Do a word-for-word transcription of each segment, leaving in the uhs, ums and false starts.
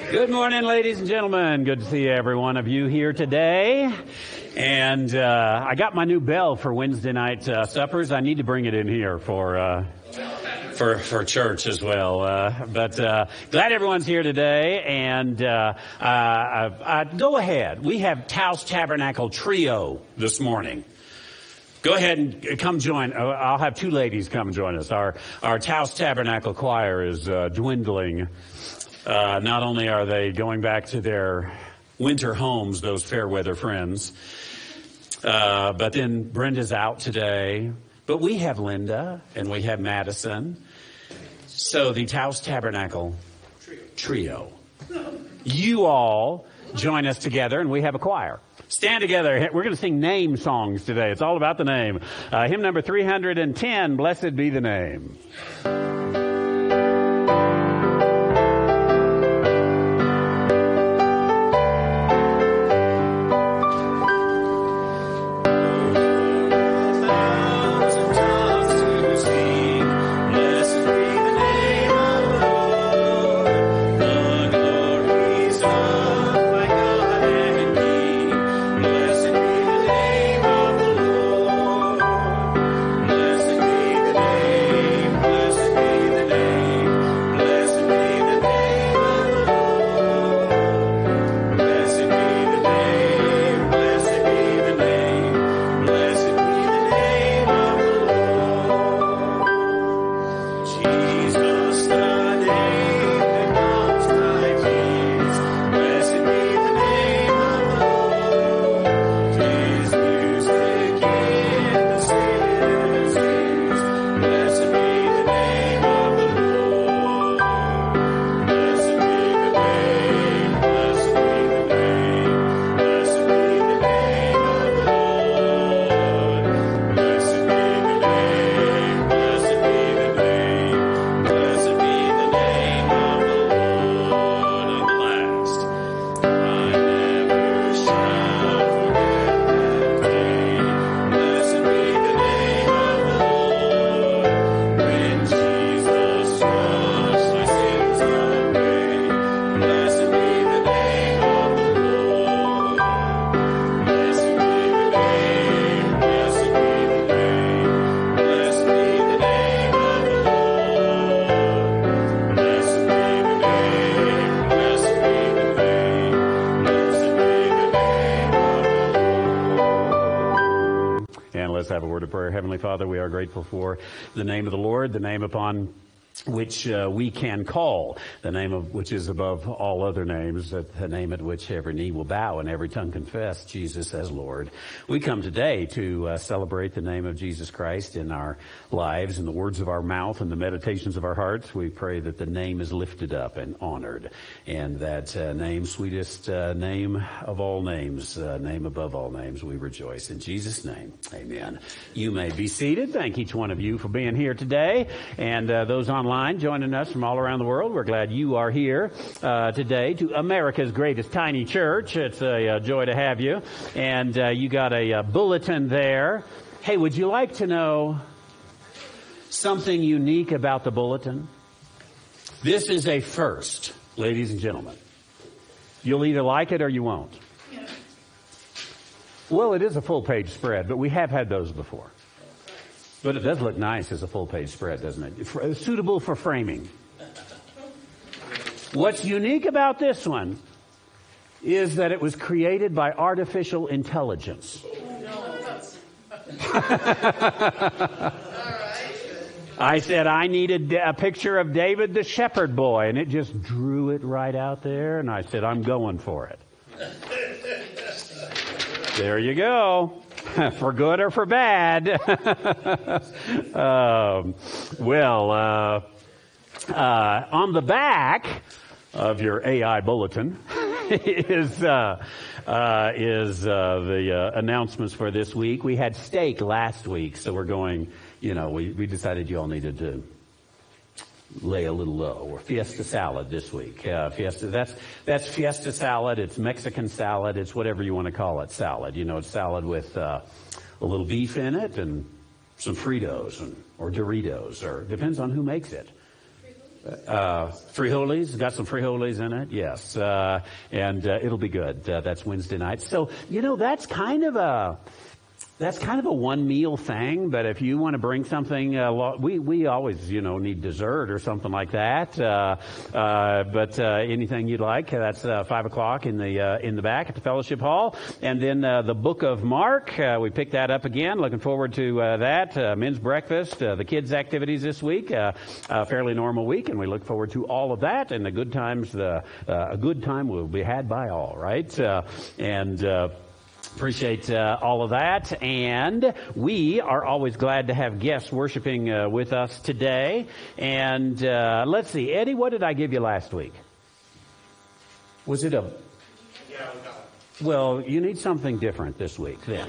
Good morning, ladies and gentlemen. Good to see every one of you here today. And uh, I got my new bell for Wednesday night uh, suppers. I need to bring it in here for uh, for for church as well. Uh, but uh, glad everyone's here today. And uh, uh, uh, go ahead. We have Taos Tabernacle Trio this morning. Go ahead and come join. I'll have two ladies come join us. Our our Taos Tabernacle choir is uh, dwindling. Uh, not only are they going back to their winter homes, those fair weather friends, uh, but then Brenda's out today. But we have Linda and we have Madison. So the Taos Tabernacle Trio. You all join us together and we have a choir. Stand together. We're going to sing name songs today. It's all about the name. Uh, hymn number three hundred ten, Blessed Be the Name. Heavenly Father, we are grateful for the name of the Lord, the name upon which uh, we can call, the name of which is above all other names, the name at which every knee will bow and every tongue confess Jesus as Lord. We come today to uh, celebrate the name of Jesus Christ in our lives, in the words of our mouth and the meditations of our hearts. We pray that the name is lifted up and honored, and that uh, name, sweetest uh, name of all names, uh, name above all names, we rejoice. In Jesus' name, amen. You may be seated. Thank each one of you for being here today, and uh, those on Online, joining us from all around the world. We're glad you are here uh, today to America's greatest tiny church. It's a, a joy to have you. And uh, you got a, a bulletin there. Hey, would you like to know something unique about the bulletin? This is a first, ladies and gentlemen. You'll either like it or you won't. Well, it is a full-page spread, but we have had those before. But it does look nice as a full-page spread, doesn't it? For, suitable for framing. What's unique about this one is that it was created by artificial intelligence. I said I needed a picture of David the shepherd boy, and it just drew it right out there, and I said, I'm going for it. There you go. For good or for bad. um, well, uh, uh, on the back of your A I bulletin is uh, uh, is uh, the uh, announcements for this week. We had steak last week, so we're going. You know, we, we decided you all needed to lay a little low. Or Fiesta salad this week. Uh, Fiesta, that's, that's Fiesta salad. It's Mexican salad. It's whatever you want to call it, salad. You know, it's salad with uh, a little beef in it and some Fritos and, or Doritos, or depends on who makes it. Uh, frijoles, got some frijoles in it, yes, uh, and uh, it'll be good. Uh, that's Wednesday night. So, you know, that's kind of a, that's kind of a one meal thing, but if you want to bring something, uh, lo- we, we always, you know, need dessert or something like that, uh, uh, but, uh, anything you'd like, that's, uh, five o'clock in the, uh, in the back at the fellowship hall. And then, uh, the book of Mark, uh, we picked that up again. Looking forward to, uh, that, uh, men's breakfast, uh, the kids' activities this week, uh, a fairly normal week, and we look forward to all of that, and the good times, the, uh, a good time will be had by all, right? Uh, and, uh, Appreciate uh, all of that, and we are always glad to have guests worshiping uh, with us today. And uh, let's see, Eddie, what did I give you last week? Was it a? Yeah, we got it. Well, you need something different this week, then.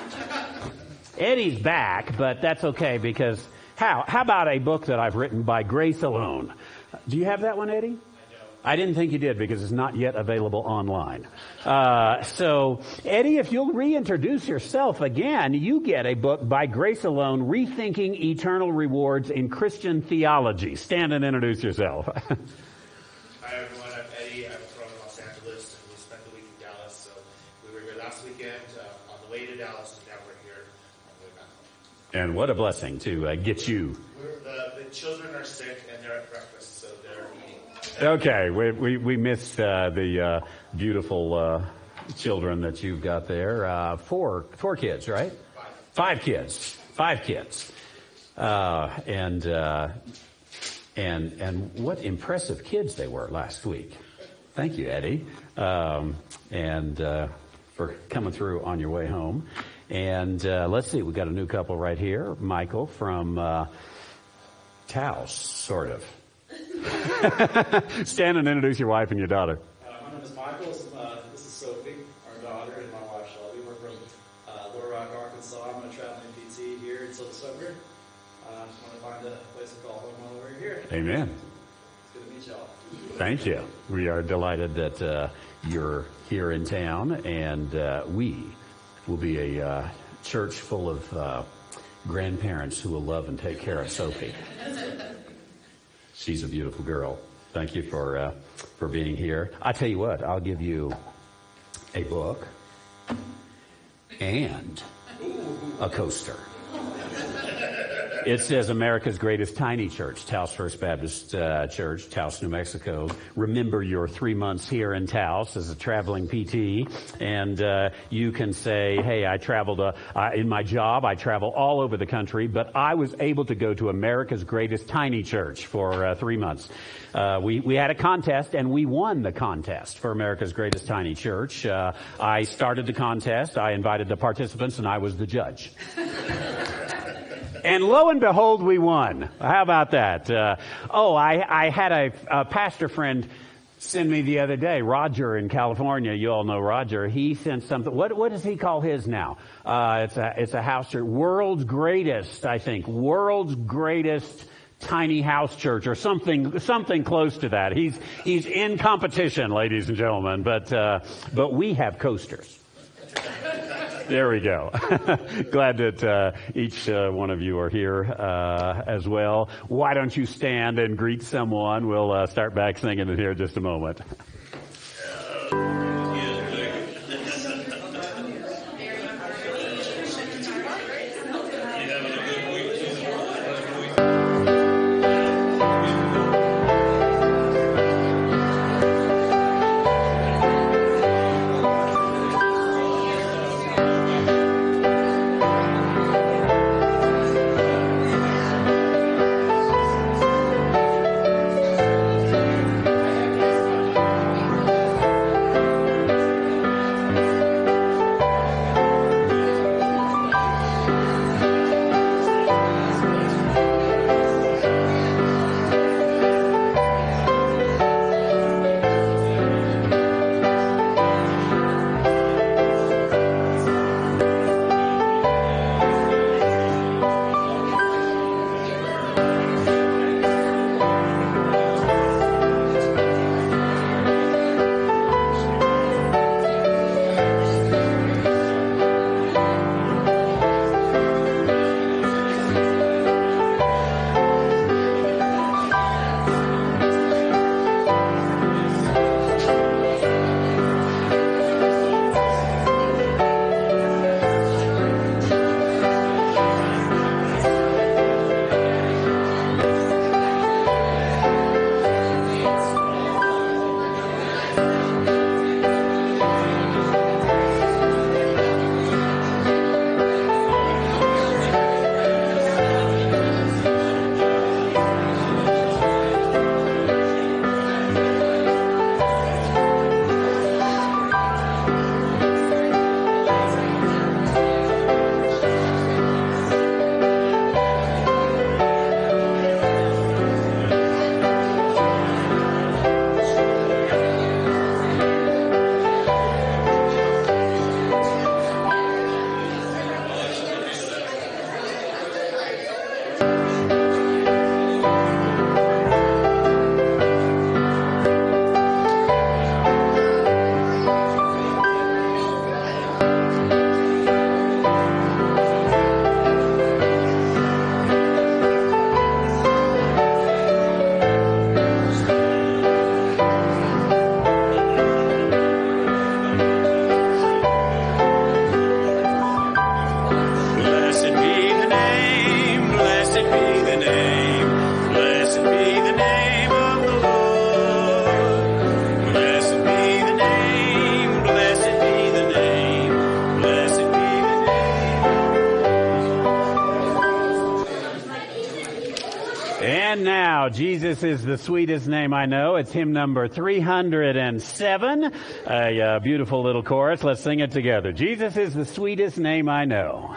Eddie's back, but that's okay because how? How about a book that I've written by Grace Alone? Do you have that one, Eddie? I didn't think you did because it's not yet available online. Uh, so, Eddie, if you'll reintroduce yourself again, you get a book by Grace Alone, Rethinking Eternal Rewards in Christian Theology. Stand and introduce yourself. Hi, everyone. I'm Eddie. I'm from Los Angeles, and we spent the week in Dallas. So we were here last weekend uh, on the way to Dallas, and now we're here on the way back home. And what a blessing to uh, get you. We're, the, the children are sick, and they're at breakfast, so they're eating. Okay, we we, we missed uh, the uh, beautiful uh, children that you've got there. Uh, four four kids, right? Five. Five kids. Five kids. Uh, and uh, and and what impressive kids they were last week. Thank you, Eddie, um, and uh, for coming through on your way home. And uh, let's see, we got a new couple right here, Michael from uh, Taos, sort of. Stand and introduce your wife and your daughter. Uh, my name is Michael. Uh, this is Sophie, our daughter, and my wife Shelby. We're from uh, Little Rock, Arkansas. I'm a traveling P T here until December. I uh, just want to find a place to call home while we're here. Amen. It's good to meet y'all. Thank you. We are delighted that uh, you're here in town, and uh, we will be a uh, church full of uh, grandparents who will love and take care of Sophie. She's a beautiful girl. Thank you for uh, for being here. I tell you what, I'll give you a book and a coaster. It says America's Greatest Tiny Church, Taos First Baptist uh, Church, Taos, New Mexico. Remember your three months here in Taos as a traveling P T, and uh, you can say, hey, I traveled, uh, uh, in my job, I travel all over the country, but I was able to go to America's Greatest Tiny Church for uh, three months. Uh, we, we had a contest, and we won the contest for America's Greatest Tiny Church. Uh, I started the contest, I invited the participants, and I was the judge. And lo and behold, we won. How about that? Uh, oh, I, I had a, a pastor friend send me the other day, Roger in California. You all know Roger. He sent something. What, what does he call his now? Uh, it's a, it's a house church. World's greatest, I think. World's greatest tiny house church or something, something close to that. He's, he's in competition, ladies and gentlemen, but, uh, but we have coasters. There we go. Glad that uh, each uh, one of you are here uh, as well. Why don't you stand and greet someone? We'll uh, start back singing it here in just a moment. And now, Jesus is the sweetest name I know. It's hymn number three hundred seven. A uh, beautiful little chorus. Let's sing it together. Jesus is the sweetest name I know.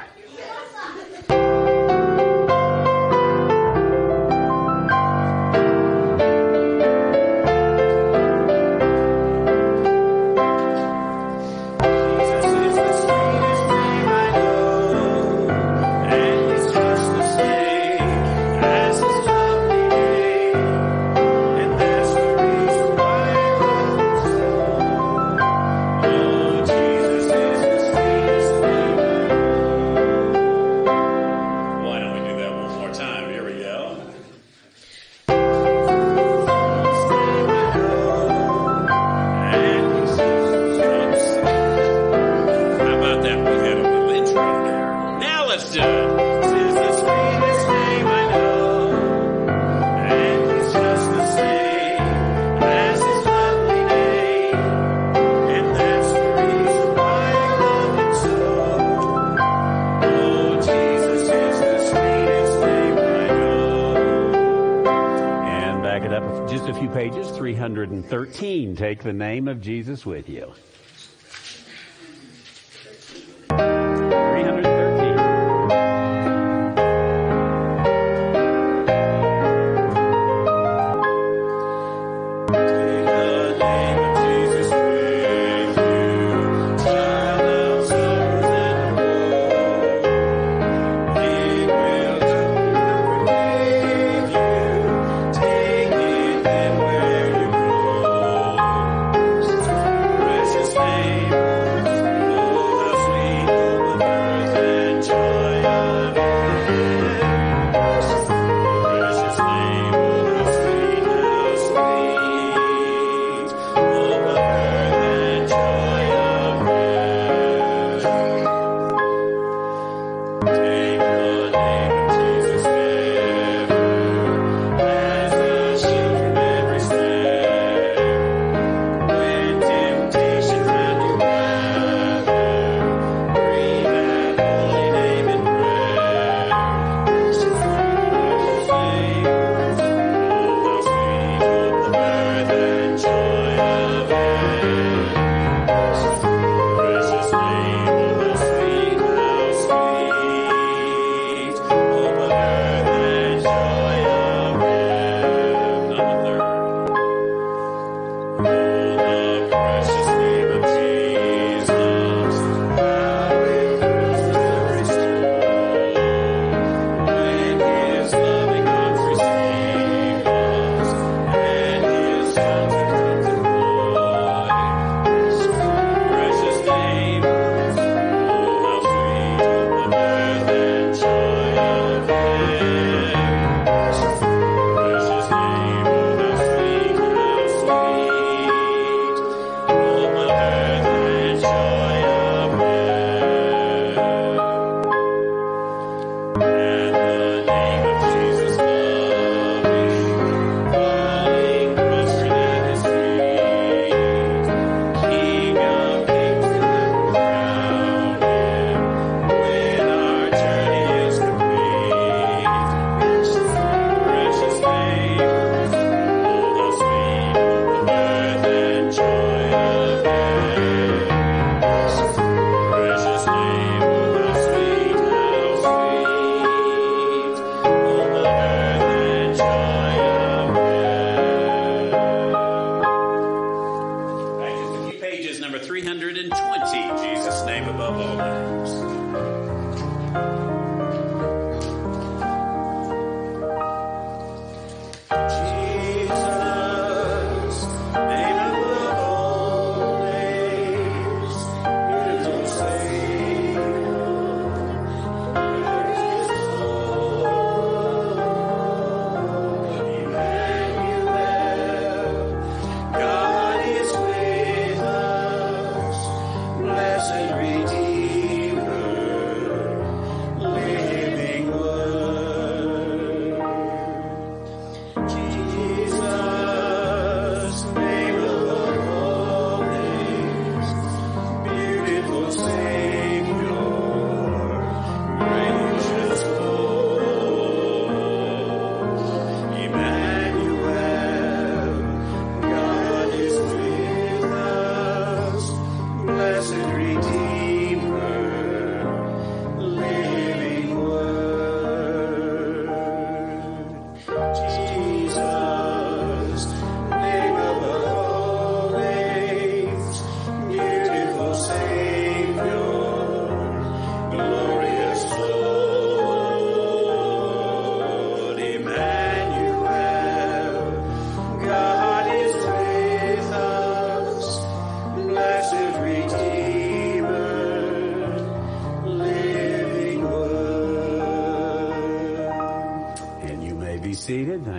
Just a few pages, three hundred thirteen. Take the name of Jesus with you. three hundred thirteen. Take the name of Jesus with you, child of sorrows and woe. He will do with you. Take it and where you go. Precious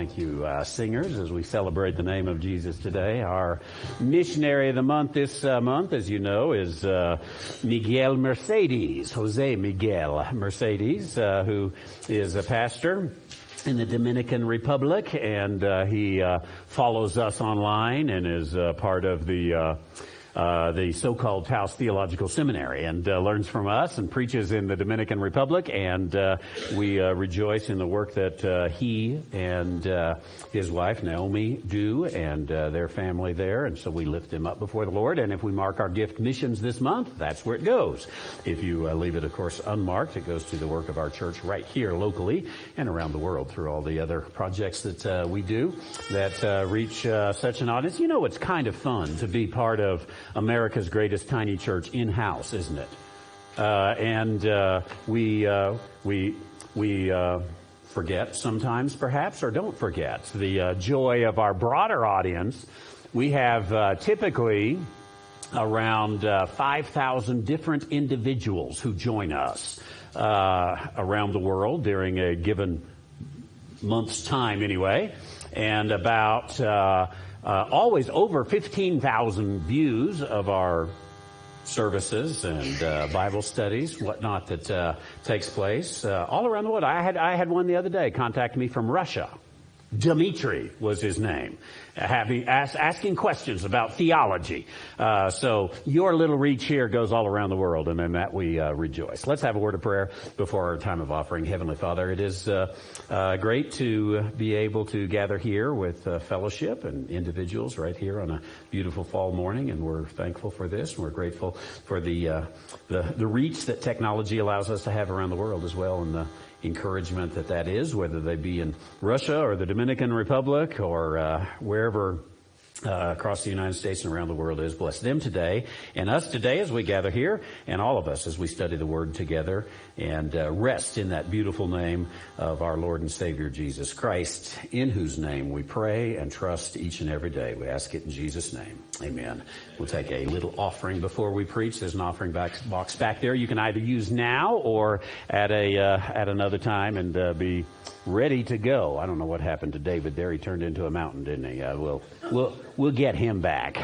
Thank you, uh, singers, as we celebrate the name of Jesus today. Our missionary of the month this uh, month, as you know, is uh, Miguel Mercedes, Jose Miguel Mercedes, uh, who is a pastor in the Dominican Republic, and uh, he uh, follows us online and is uh, part of the uh, Uh, the so-called Taos Theological Seminary, and uh, learns from us and preaches in the Dominican Republic, and uh, we uh, rejoice in the work that uh, he and uh, his wife Naomi do, and uh, their family there, and so we lift them up before the Lord. And if we mark our gift missions this month, that's where it goes. If you uh, leave it, of course, unmarked, it goes to the work of our church right here locally and around the world through all the other projects that uh, we do that uh, reach uh, such an audience. You know, it's kind of fun to be part of America's greatest tiny church in-house, isn't it? Uh, and uh, we uh, we we uh, forget sometimes, perhaps, or don't forget the uh, joy of our broader audience. We have uh, typically around uh, five thousand different individuals who join us uh, around the world during a given month's time, anyway, and about Uh, Uh, always over fifteen thousand views of our services and uh, Bible studies, whatnot that uh, takes place uh, all around the world. I had I had one the other day contact me from Russia. Dmitry was his name, having ask, asking questions about theology. Uh, so your little reach here goes all around the world, and in that we uh, rejoice. Let's have a word of prayer before our time of offering. Heavenly Father, it is uh, uh, great to be able to gather here with uh, fellowship and individuals right here on a beautiful fall morning, and we're thankful for this. We're grateful for the uh, the, the reach that technology allows us to have around the world as well, and the encouragement that that is, whether they be in Russia or the Dominican Republic or uh, wherever uh, across the United States and around the world is. Bless them today and us today as we gather here, and all of us as we study the Word together and uh, rest in that beautiful name of our Lord and Savior Jesus Christ, in whose name we pray and trust each and every day. We ask it in Jesus' name. Amen. We'll take a little offering before we preach. There's an offering box back there. You can either use now or at a uh, at another time, and uh, be ready to go. I don't know what happened to David there. He turned into a mountain, didn't he? Uh, we'll we'll we'll get him back.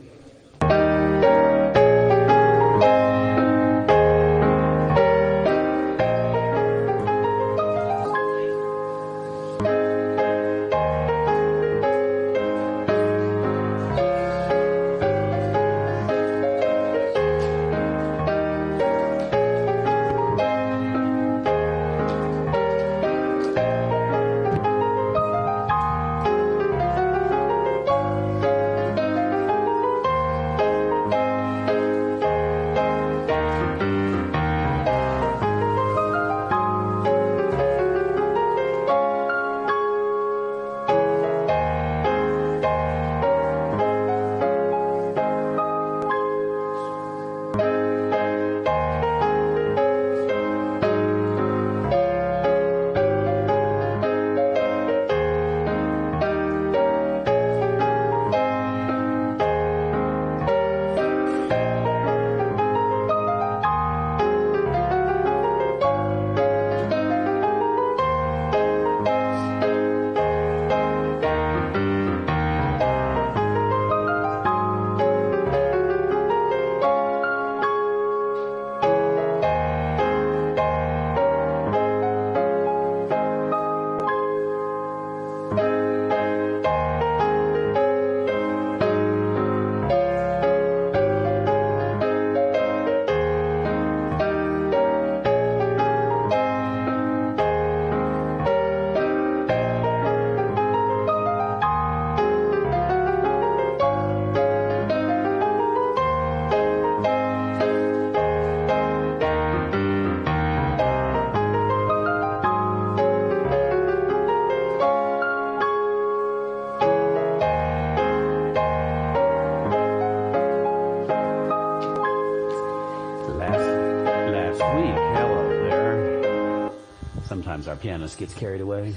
Our pianist gets carried away.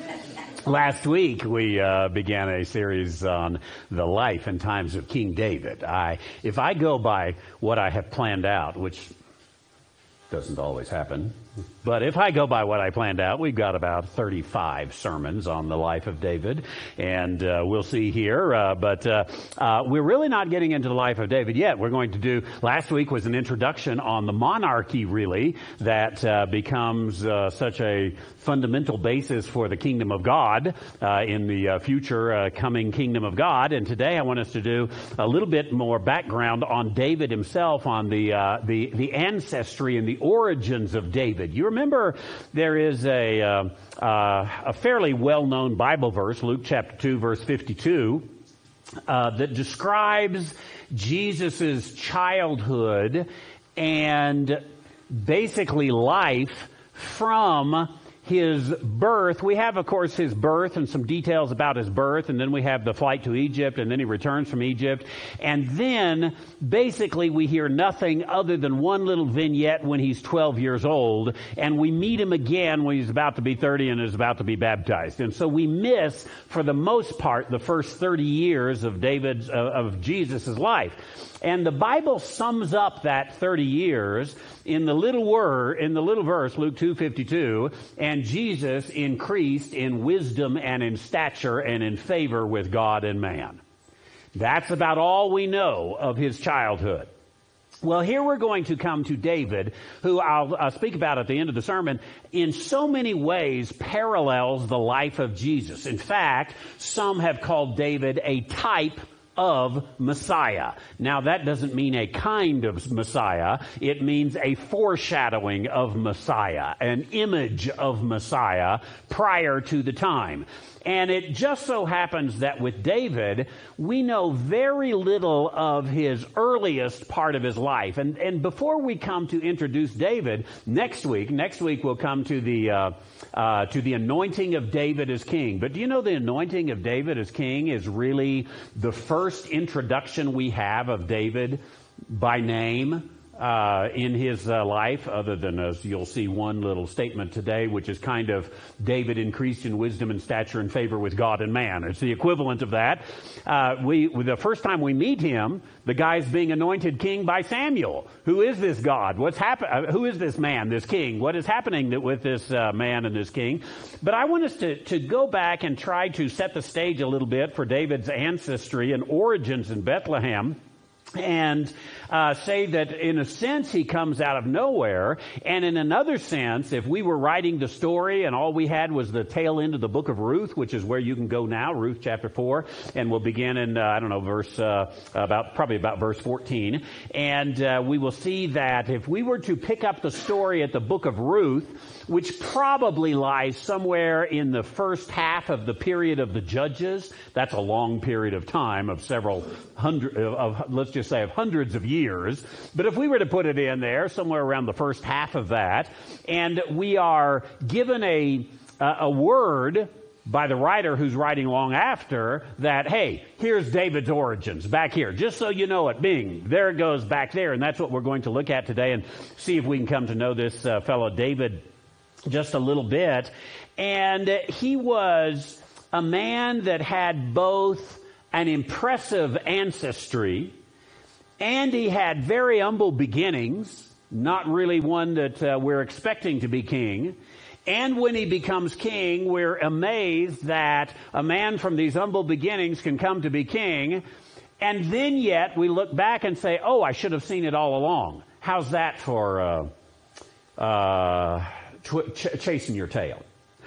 Last week, we uh, began a series on the life and times of King David. I, if I go by what I have planned out, which doesn't always happen, But if I go by what I planned out, we've got about thirty-five sermons on the life of David, and uh, we'll see here. Uh, but uh, uh, we're really not getting into the life of David yet. We're going to do, last week was an introduction on the monarchy, really, that uh, becomes uh, such a fundamental basis for the kingdom of God uh, in the uh, future uh, coming kingdom of God. And today I want us to do a little bit more background on David himself, on the uh, the, the ancestry and the origins of David. You remember there is a, uh, uh, a fairly well-known Bible verse, Luke chapter two, verse fifty-two, uh, that describes Jesus' childhood and basically life from his birth. We have, of course, his birth and some details about his birth, and then we have the flight to Egypt, and then he returns from Egypt. And then, basically, we hear nothing other than one little vignette when he's twelve years old, and we meet him again when he's about to be thirty and is about to be baptized. And so we miss, for the most part, the first thirty years of David's, uh, of Jesus' life. And the Bible sums up that thirty years in the little word, in the little verse, Luke two fifty-two, and Jesus increased in wisdom and in stature and in favor with God and man. That's about all we know of his childhood. Well, here we're going to come to David, who I'll uh, speak about at the end of the sermon, in so many ways parallels the life of Jesus. In fact, some have called David a type of Messiah. Now, that doesn't mean a kind of Messiah. It means a foreshadowing of Messiah, an image of Messiah prior to the time. And it just so happens that with David, we know very little of his earliest part of his life. And, and before we come to introduce David, next week, next week we'll come to the, uh, uh, to the anointing of David as king. But do you know the anointing of David as king is really the first introduction we have of David by name? Uh, in his uh, life, other than as you'll see one little statement today, which is kind of David increased in wisdom and stature and favor with God and man. It's the equivalent of that. Uh, we, the first time we meet him, the guy's being anointed king by Samuel. Who is this God? What's happen? Uh, who is this man, this king? What is happening with this uh, man and this king? But I want us to, to go back and try to set the stage a little bit for David's ancestry and origins in Bethlehem. And uh, say that in a sense he comes out of nowhere, and in another sense, if we were writing the story and all we had was the tail end of the book of Ruth, which is where you can go now, Ruth chapter four, and we'll begin in uh, I don't know verse uh, about probably about verse fourteen, and uh, we will see that if we were to pick up the story at the book of Ruth, which probably lies somewhere in the first half of the period of the Judges, that's a long period of time of several hundred of, of let's just say of hundreds of years. But if we were to put it in there, somewhere around the first half of that, and we are given a, uh, a word by the writer who's writing long after that, hey, here's David's origins back here. Just so you know it, bing, there it goes back there. And that's what we're going to look at today and see if we can come to know this uh, fellow David just a little bit. And he was a man that had both an impressive ancestry, and he had very humble beginnings, not really one that uh, we're expecting to be king. And when he becomes king, we're amazed that a man from these humble beginnings can come to be king. And then yet we look back and say, oh, I should have seen it all along. How's that for uh, uh, tw- ch- chasing your tail?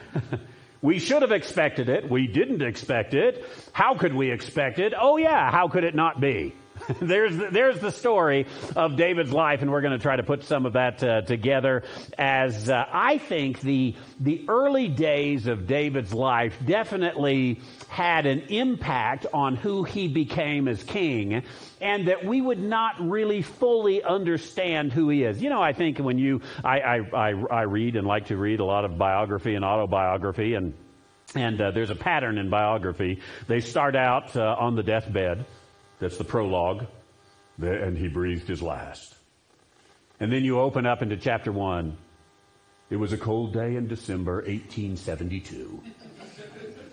We should have expected it. We didn't expect it. How could we expect it? Oh, yeah, how could it not be? There's the, there's the story of David's life, and we're going to try to put some of that uh, together as uh, I think the the early days of David's life definitely had an impact on who he became as king, and that we would not really fully understand who he is. You know, I think when you, I, I, I, I read and like to read a lot of biography and autobiography, and, and uh, there's a pattern in biography. They start out uh, on the deathbed. That's the prologue. And he breathed his last. And then you open up into chapter one. It was a cold day in December eighteen seventy-two.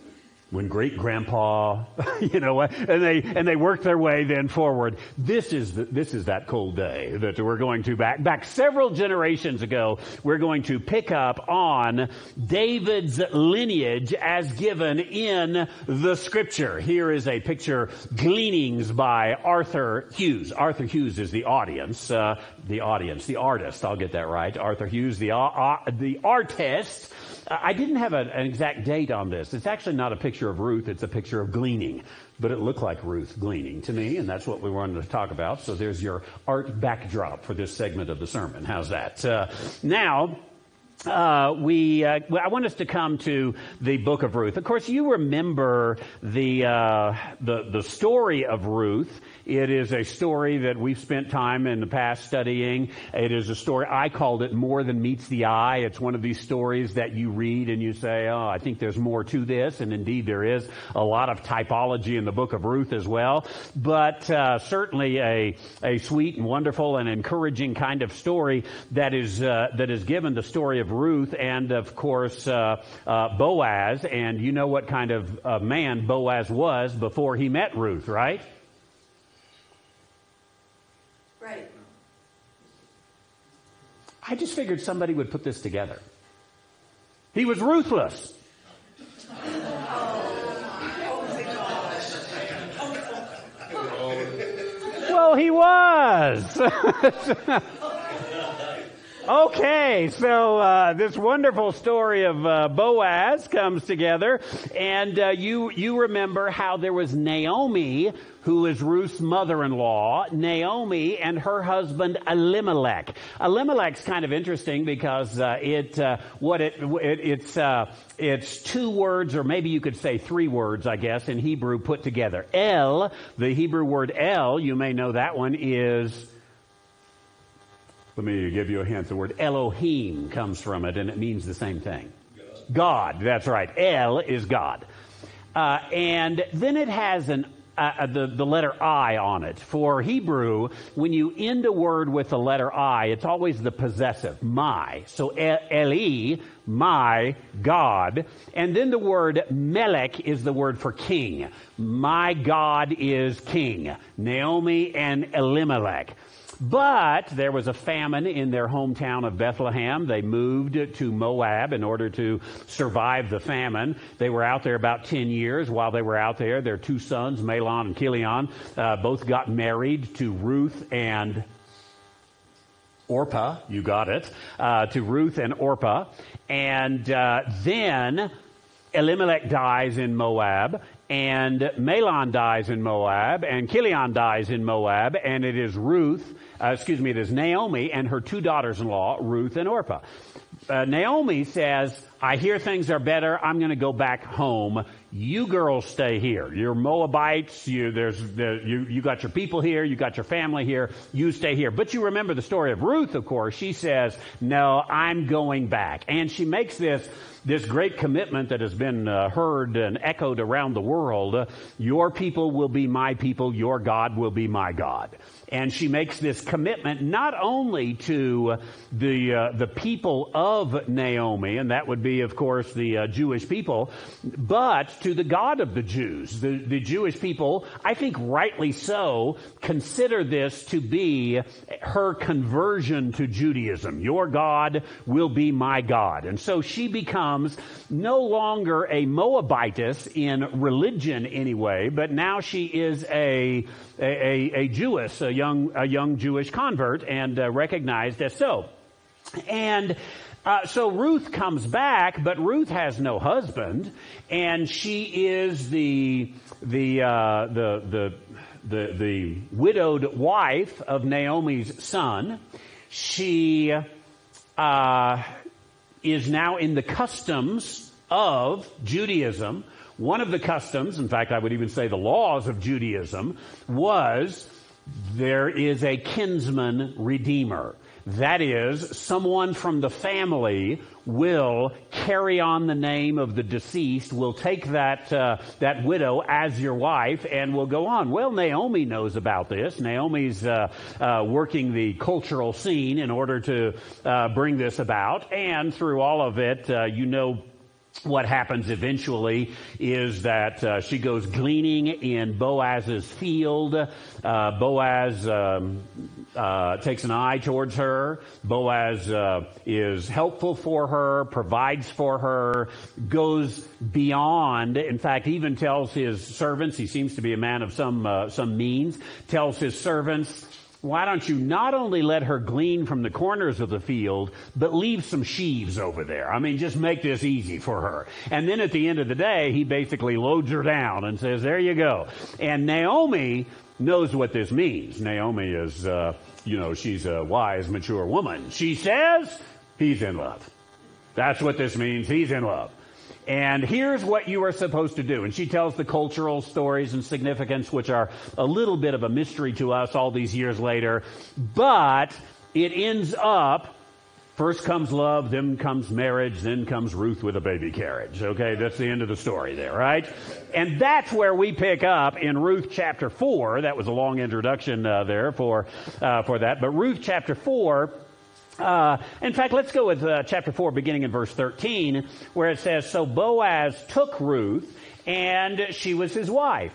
when great grandpa, you know, and they and they work their way then forward. This is the, this is that cold day that we're going to back back several generations ago. We're going to pick up on David's lineage as given in the Scripture. Here is a picture, Gleanings by Arthur Hughes. Arthur Hughes is the audience, uh, the audience, the artist. I'll get that right. Arthur Hughes, the uh, the artist. I didn't have a, an exact date on this. It's actually not a picture of Ruth. It's a picture of gleaning. But it looked like Ruth gleaning to me, and that's what we wanted to talk about. So there's your art backdrop for this segment of the sermon. How's that? Uh, now... Uh, we, uh, I want us to come to the book of Ruth. Of course, you remember the, uh, the, the story of Ruth. It is a story that we've spent time in the past studying. It is a story, I called it More Than Meets the Eye. It's one of these stories that you read and you say, oh, I think there's more to this. And indeed there is a lot of typology in the book of Ruth as well. But, uh, certainly a, a sweet and wonderful and encouraging kind of story that is, uh, that is given the story of Ruth and, of course, uh, uh, Boaz. And you know what kind of uh, man Boaz was before he met Ruth, right? Right. I just figured somebody would put this together. He was ruthless. Well, he was. Okay, so uh, this wonderful story of uh, Boaz comes together, and uh, you you remember how there was Naomi, who is Ruth's mother-in-law, Naomi and her husband Elimelech. Elimelech's kind of interesting because uh, it uh, what it, it it's uh, it's two words, or maybe you could say three words, I guess, in Hebrew put together. El, the Hebrew word El, you may know that one is. Let me give you a hint. The word Elohim comes from it, and it means the same thing. God, God, that's right. El is God. Uh, and then it has an uh, the, the letter I on it. For Hebrew, when you end a word with the letter I, it's always the possessive, my. So Eli, my God. And then the word Melech is the word for king. My God is king. Naomi and Elimelech. But there was a famine in their hometown of Bethlehem. They moved to Moab in order to survive the famine. They were out there about ten years. While they were out there, their two sons, Mahlon and Chilion, uh, both got married to Ruth and Orpah. You got it. Uh, to Ruth and Orpah. And uh, then Elimelech dies in Moab. And Mahlon dies in Moab, and Chilion dies in Moab, and it is Ruth, uh, excuse me, it is Naomi and her two daughters-in-law, Ruth and Orpah. Uh, Naomi says, I hear things are better. I'm going to go back home. You girls stay here. You're Moabites. You, there's, the, you, you got your people here. You got your family here. You stay here. But you remember the story of Ruth, of course. She says, no, I'm going back. And she makes this This great commitment that has been uh, heard and echoed around the world. Uh, your people will be my people. Your God will be my God. And she makes this commitment not only to the uh, the people of Naomi, and that would be, of course, the uh, Jewish people, but to the God of the Jews. The, the Jewish people, I think rightly so, consider this to be her conversion to Judaism. Your God will be my God. And so she becomes no longer a Moabitess in religion anyway, but now she is a a, a Jewess, a young a young Jewish convert, and uh, recognized as so. And uh, so Ruth comes back, but Ruth has no husband, and she is the the uh, the the the the widowed wife of Naomi's son. She uh, is now in the customs of Judaism. One of the customs, in fact, I would even say the laws of Judaism, was there is a kinsman redeemer. That is, someone from the family will carry on the name of the deceased, will take that uh, that widow as your wife, and will go on. Well, Naomi knows about this. Naomi's uh, uh, working the cultural scene in order to uh, bring this about, and through all of it, uh, you know what happens eventually is that uh, she goes gleaning in Boaz's field. Uh, Boaz um, uh, takes an eye towards her. Boaz uh, is helpful for her, provides for her, goes beyond. In fact, even tells his servants, he seems to be a man of some uh, some means, tells his servants, why don't you not only let her glean from the corners of the field, but leave some sheaves over there? I mean, just make this easy for her. And then at the end of the day, he basically loads her down and says, there you go. And Naomi knows what this means. Naomi is, uh, you know, she's a wise, mature woman. She says, he's in love. That's what this means. He's in love. And here's what you are supposed to do. And she tells the cultural stories and significance, which are a little bit of a mystery to us all these years later. But it ends up, first comes love, then comes marriage, then comes Ruth with a baby carriage. Okay, that's the end of the story there, right? And that's where we pick up in Ruth chapter four. That was a long introduction uh, there for uh, for that. But Ruth chapter four... Uh, in fact, let's go with uh, chapter four, beginning in verse thirteen, where it says, so Boaz took Ruth, and she was his wife.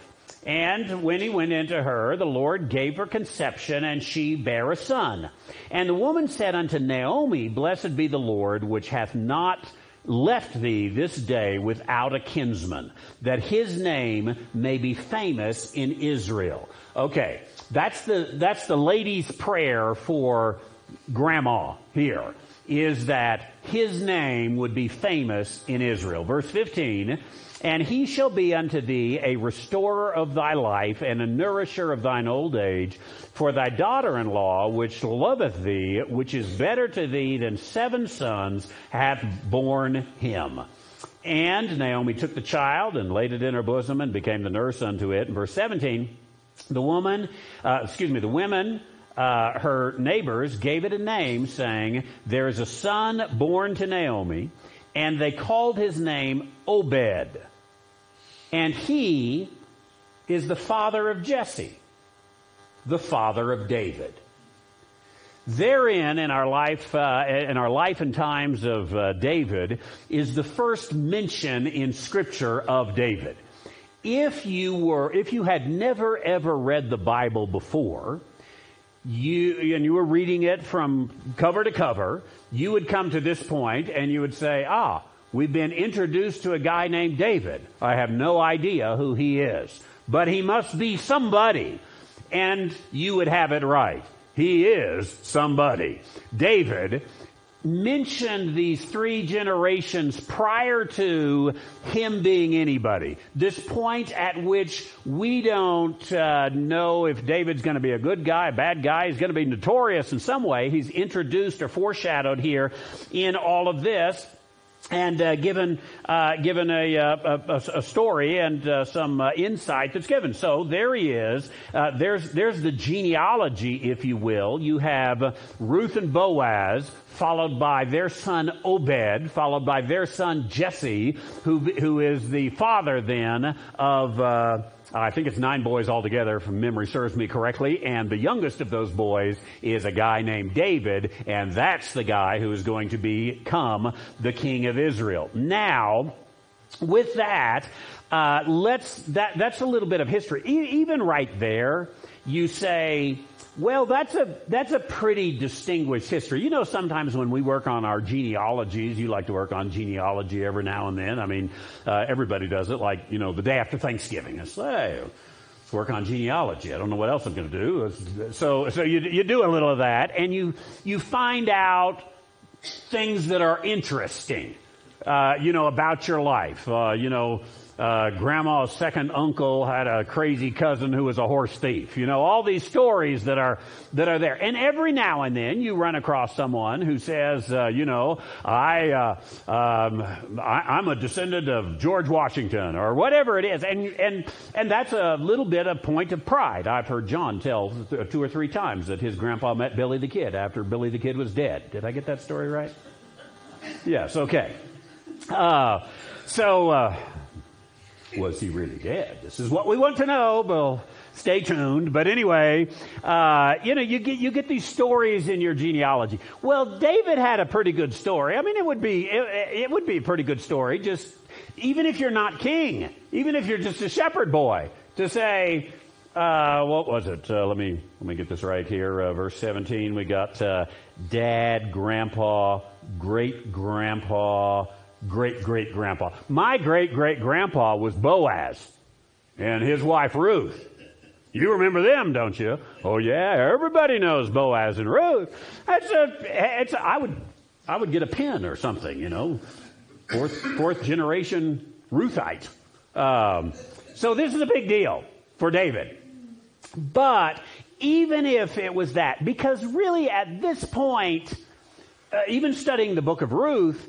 And when he went into her, the Lord gave her conception, and she bare a son. And the woman said unto Naomi, blessed be the Lord, which hath not left thee this day without a kinsman, that his name may be famous in Israel. Okay, that's the that's the lady's prayer for Grandma here, is that his name would be famous in Israel. Verse fifteen, and he shall be unto thee a restorer of thy life and a nourisher of thine old age. For thy daughter-in-law, which loveth thee, which is better to thee than seven sons, hath borne him. And Naomi took the child and laid it in her bosom and became the nurse unto it. In verse seventeen, the woman, uh, excuse me, the women, Uh, her neighbors gave it a name, saying, there is a son born to Naomi, and they called his name Obed. And he is the father of Jesse, the father of David. Therein, in our life, uh, in our life and times of uh, David, is the first mention in Scripture of David. If you were, if you had never ever read the Bible before, You, and you were reading it from cover to cover, you would come to this point and you would say, ah, we've been introduced to a guy named David. I have no idea who he is, but he must be somebody. And you would have it right. He is somebody. David mentioned these three generations prior to him being anybody. This point at which we don't uh, know if David's going to be a good guy, a bad guy. He's going to be notorious in some way. He's introduced or foreshadowed here in all of this. And uh, given uh, given a, a, a story and uh, some uh, insight that's given. So there he is. Uh, there's there's the genealogy, if you will. You have Ruth and Boaz, followed by their son Obed, followed by their son Jesse, who who is the father then of uh, I think it's nine boys altogether, if memory serves me correctly. And the youngest of those boys is a guy named David, and that's the guy who is going to become the king of Israel. Now, with that, uh, let's that that's a little bit of history. E- even right there, you say, well, that's a that's a pretty distinguished history. You know, sometimes when we work on our genealogies, you like to work on genealogy every now and then. I mean, uh, everybody does it, like, you know, the day after Thanksgiving. It's, hey, let's work on genealogy. I don't know what else I'm going to do. So so you you do a little of that, and you you find out things that are interesting, uh, you know, about your life. Uh, you know, Uh, grandma's second uncle had a crazy cousin who was a horse thief. You know, all these stories that are that are there. And every now and then you run across someone who says, uh, you know, I, uh, um, I I'm a descendant of George Washington or whatever it is, and and and that's a little bit of point of pride. I've heard John tell two or three times that his grandpa met Billy the Kid after Billy the Kid was dead. Did I get that story right? Yes. Okay. Uh, so. Uh, was he really dead? This is what we want to know. Well, stay tuned. But anyway, uh, you know, you get you get these stories in your genealogy. Well, David had a pretty good story. I mean, it would be it, it would be a pretty good story. Just even if you're not king, even if you're just a shepherd boy, to say, uh, what was it? Uh, let me let me get this right here. Uh, verse seventeen. We got uh, dad, grandpa, great grandpa. Great-great-grandpa. My great-great-grandpa was Boaz and his wife Ruth. You remember them, don't you? Oh, yeah, everybody knows Boaz and Ruth. That's a, it's a, I would, I would get a pin or something, you know, fourth, fourth generation Ruthite. Um, so this is a big deal for David. But even if it was that, because really at this point, uh, even studying the book of Ruth,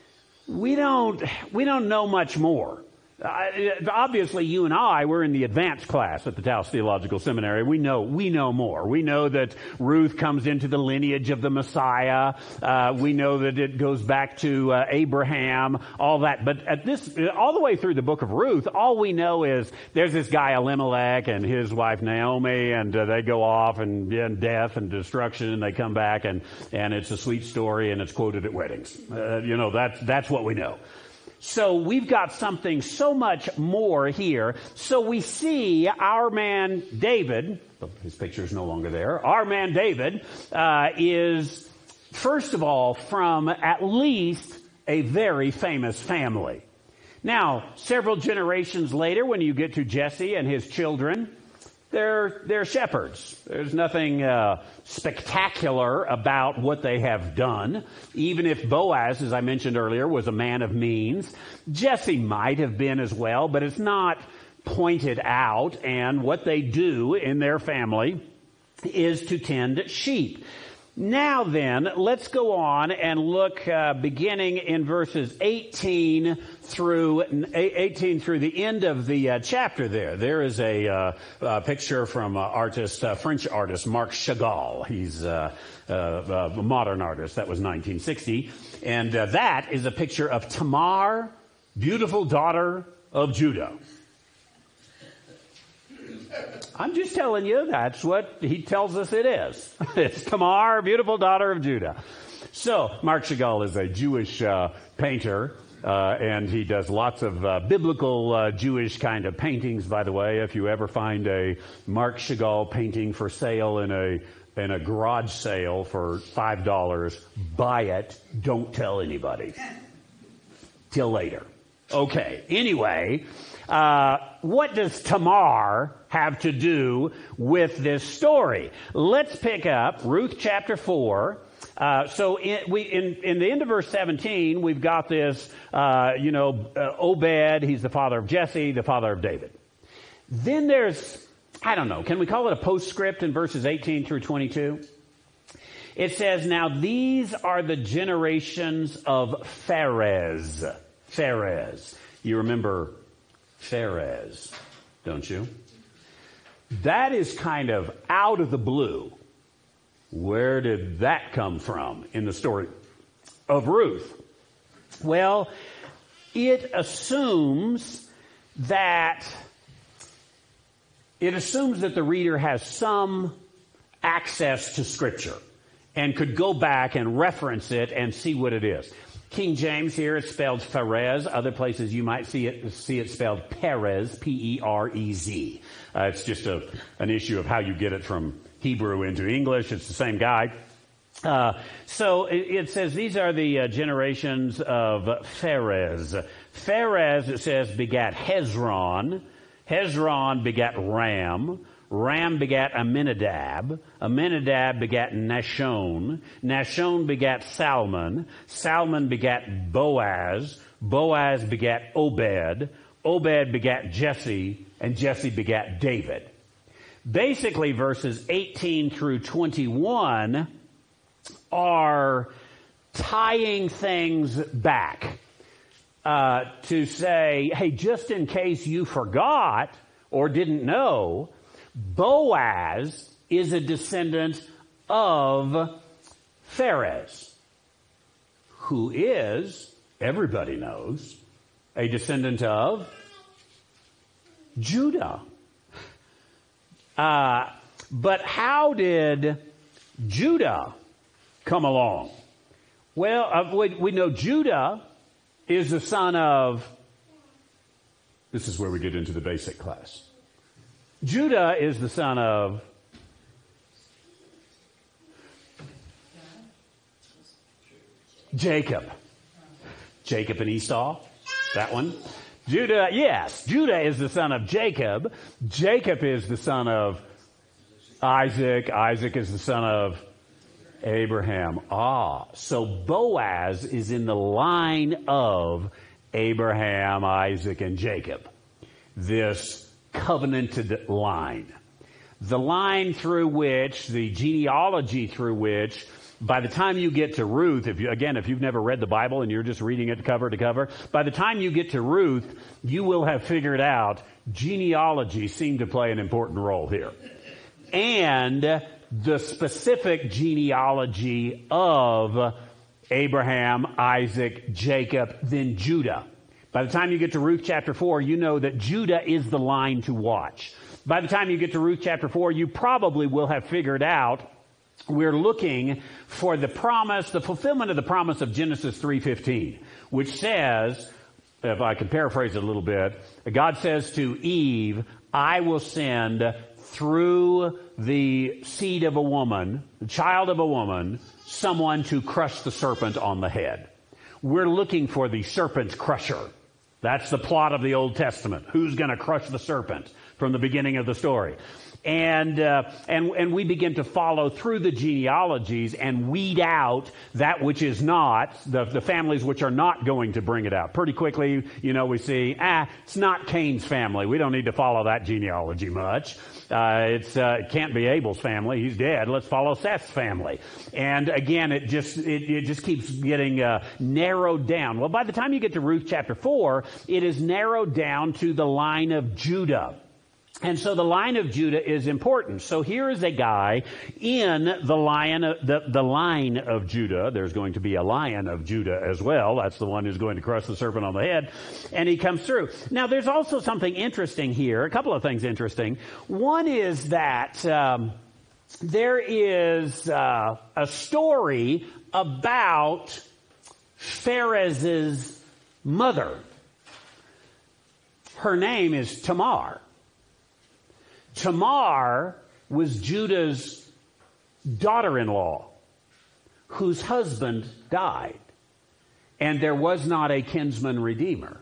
We don't, we don't know much more. Uh, obviously, you and I, we're in the advanced class at the Taos Theological Seminary. We know, we know more. We know that Ruth comes into the lineage of the Messiah. Uh, we know that it goes back to uh, Abraham, all that. But at this, all the way through the book of Ruth, all we know is there's this guy Elimelech and his wife Naomi, and uh, they go off and, and death and destruction, and they come back, and and it's a sweet story, and it's quoted at weddings. Uh, you know, that's that's what we know. So we've got something so much more here. So we see our man David, his picture is no longer there, our man David uh, is, first of all, from at least a very famous family. Now, several generations later, when you get to Jesse and his children, They're, they're shepherds. There's nothing uh, spectacular about what they have done. Even if Boaz, as I mentioned earlier, was a man of means, Jesse might have been as well, but it's not pointed out. And what they do in their family is to tend sheep. Now then, let's go on and look uh, beginning in verses eighteen through eighteen through the end of the uh, chapter there. There is a, uh, a picture from uh, artist, uh, French artist Marc Chagall. He's uh, uh, a modern artist. That was nineteen sixty. And uh, that is a picture of Tamar, beautiful daughter of Judah. I'm just telling you, that's what he tells us it is. It's Tamar, beautiful daughter of Judah. So, Marc Chagall is a Jewish uh, painter, uh, and he does lots of uh, biblical uh, Jewish kind of paintings, by the way. If you ever find a Marc Chagall painting for sale in a in a garage sale for five dollars, buy it. Don't tell anybody. Till later. Okay, anyway... Uh, what does Tamar have to do with this story? Let's pick up Ruth chapter four. Uh, so in, we, in, in the end of verse seventeen, we've got this, uh, you know, uh, Obed, he's the father of Jesse, the father of David. Then there's, I don't know, can we call it a postscript in verses eighteen through twenty-two? It says, now these are the generations of Pharez. Pharez. You remember Pharez, don't you? That is kind of out of the blue. Where did that come from in the story of Ruth? Well, it assumes that it assumes that the reader has some access to Scripture and could go back and reference it and see what it is. King James here is spelled Pharez. Other places you might see it see it spelled Perez, P E R E Z. Uh, it's just a an issue of how you get it from Hebrew into English. It's the same guy. Uh, so it, it says these are the uh, generations of Pharez. Pharez, it says, begat Hezron. Hezron begat Ram. Ram begat Aminadab. Aminadab begat Nashon. Nashon begat Salmon. Salmon begat Boaz. Boaz begat Obed. Obed begat Jesse. And Jesse begat David. Basically, verses eighteen through twenty-one are tying things back uh, to say, hey, just in case you forgot or didn't know, Boaz is a descendant of Pharez, who is, everybody knows, a descendant of Judah. Uh, but how did Judah come along? Well, uh, we, we know Judah is the son of, this is where we get into the basic class. Judah is the son of Jacob. Jacob and Esau, that one. Judah, yes, Judah is the son of Jacob. Jacob is the son of Isaac. Isaac is the son of Abraham. Ah, so Boaz is in the line of Abraham, Isaac, and Jacob. This covenanted line. The line through which, the genealogy through which, by the time you get to Ruth, if you, again, if you've never read the Bible and you're just reading it cover to cover, by the time you get to Ruth, you will have figured out genealogy seemed to play an important role here. And the specific genealogy of Abraham, Isaac, Jacob, then Judah. By the time you get to Ruth chapter four, you know that Judah is the line to watch. By the time you get to Ruth chapter four, you probably will have figured out we're looking for the promise, the fulfillment of the promise of Genesis three fifteen, which says, if I can paraphrase it a little bit, God says to Eve, I will send through the seed of a woman, the child of a woman, someone to crush the serpent on the head. We're looking for the serpent's crusher. That's the plot of the Old Testament. Who's going to crush the serpent from the beginning of the story? And, uh, and, and we begin to follow through the genealogies and weed out that which is not, the, the families which are not going to bring it out. Pretty quickly, you know, we see, ah, it's not Cain's family. We don't need to follow that genealogy much. Uh, it's, uh, it can't be Abel's family. He's dead. Let's follow Seth's family. And again, it just, it, it just keeps getting, uh, narrowed down. Well, by the time you get to Ruth chapter four, it is narrowed down to the line of Judah. And so the line of Judah is important. So here is a guy in the lion, the, the line of Judah. There's going to be a lion of Judah as well. That's the one who's going to crush the serpent on the head. And he comes through. Now, there's also something interesting here. A couple of things interesting. One is that um, there is uh, a story about Pharez's mother. Her name is Tamar. Tamar was Judah's daughter-in-law whose husband died, and there was not a kinsman redeemer.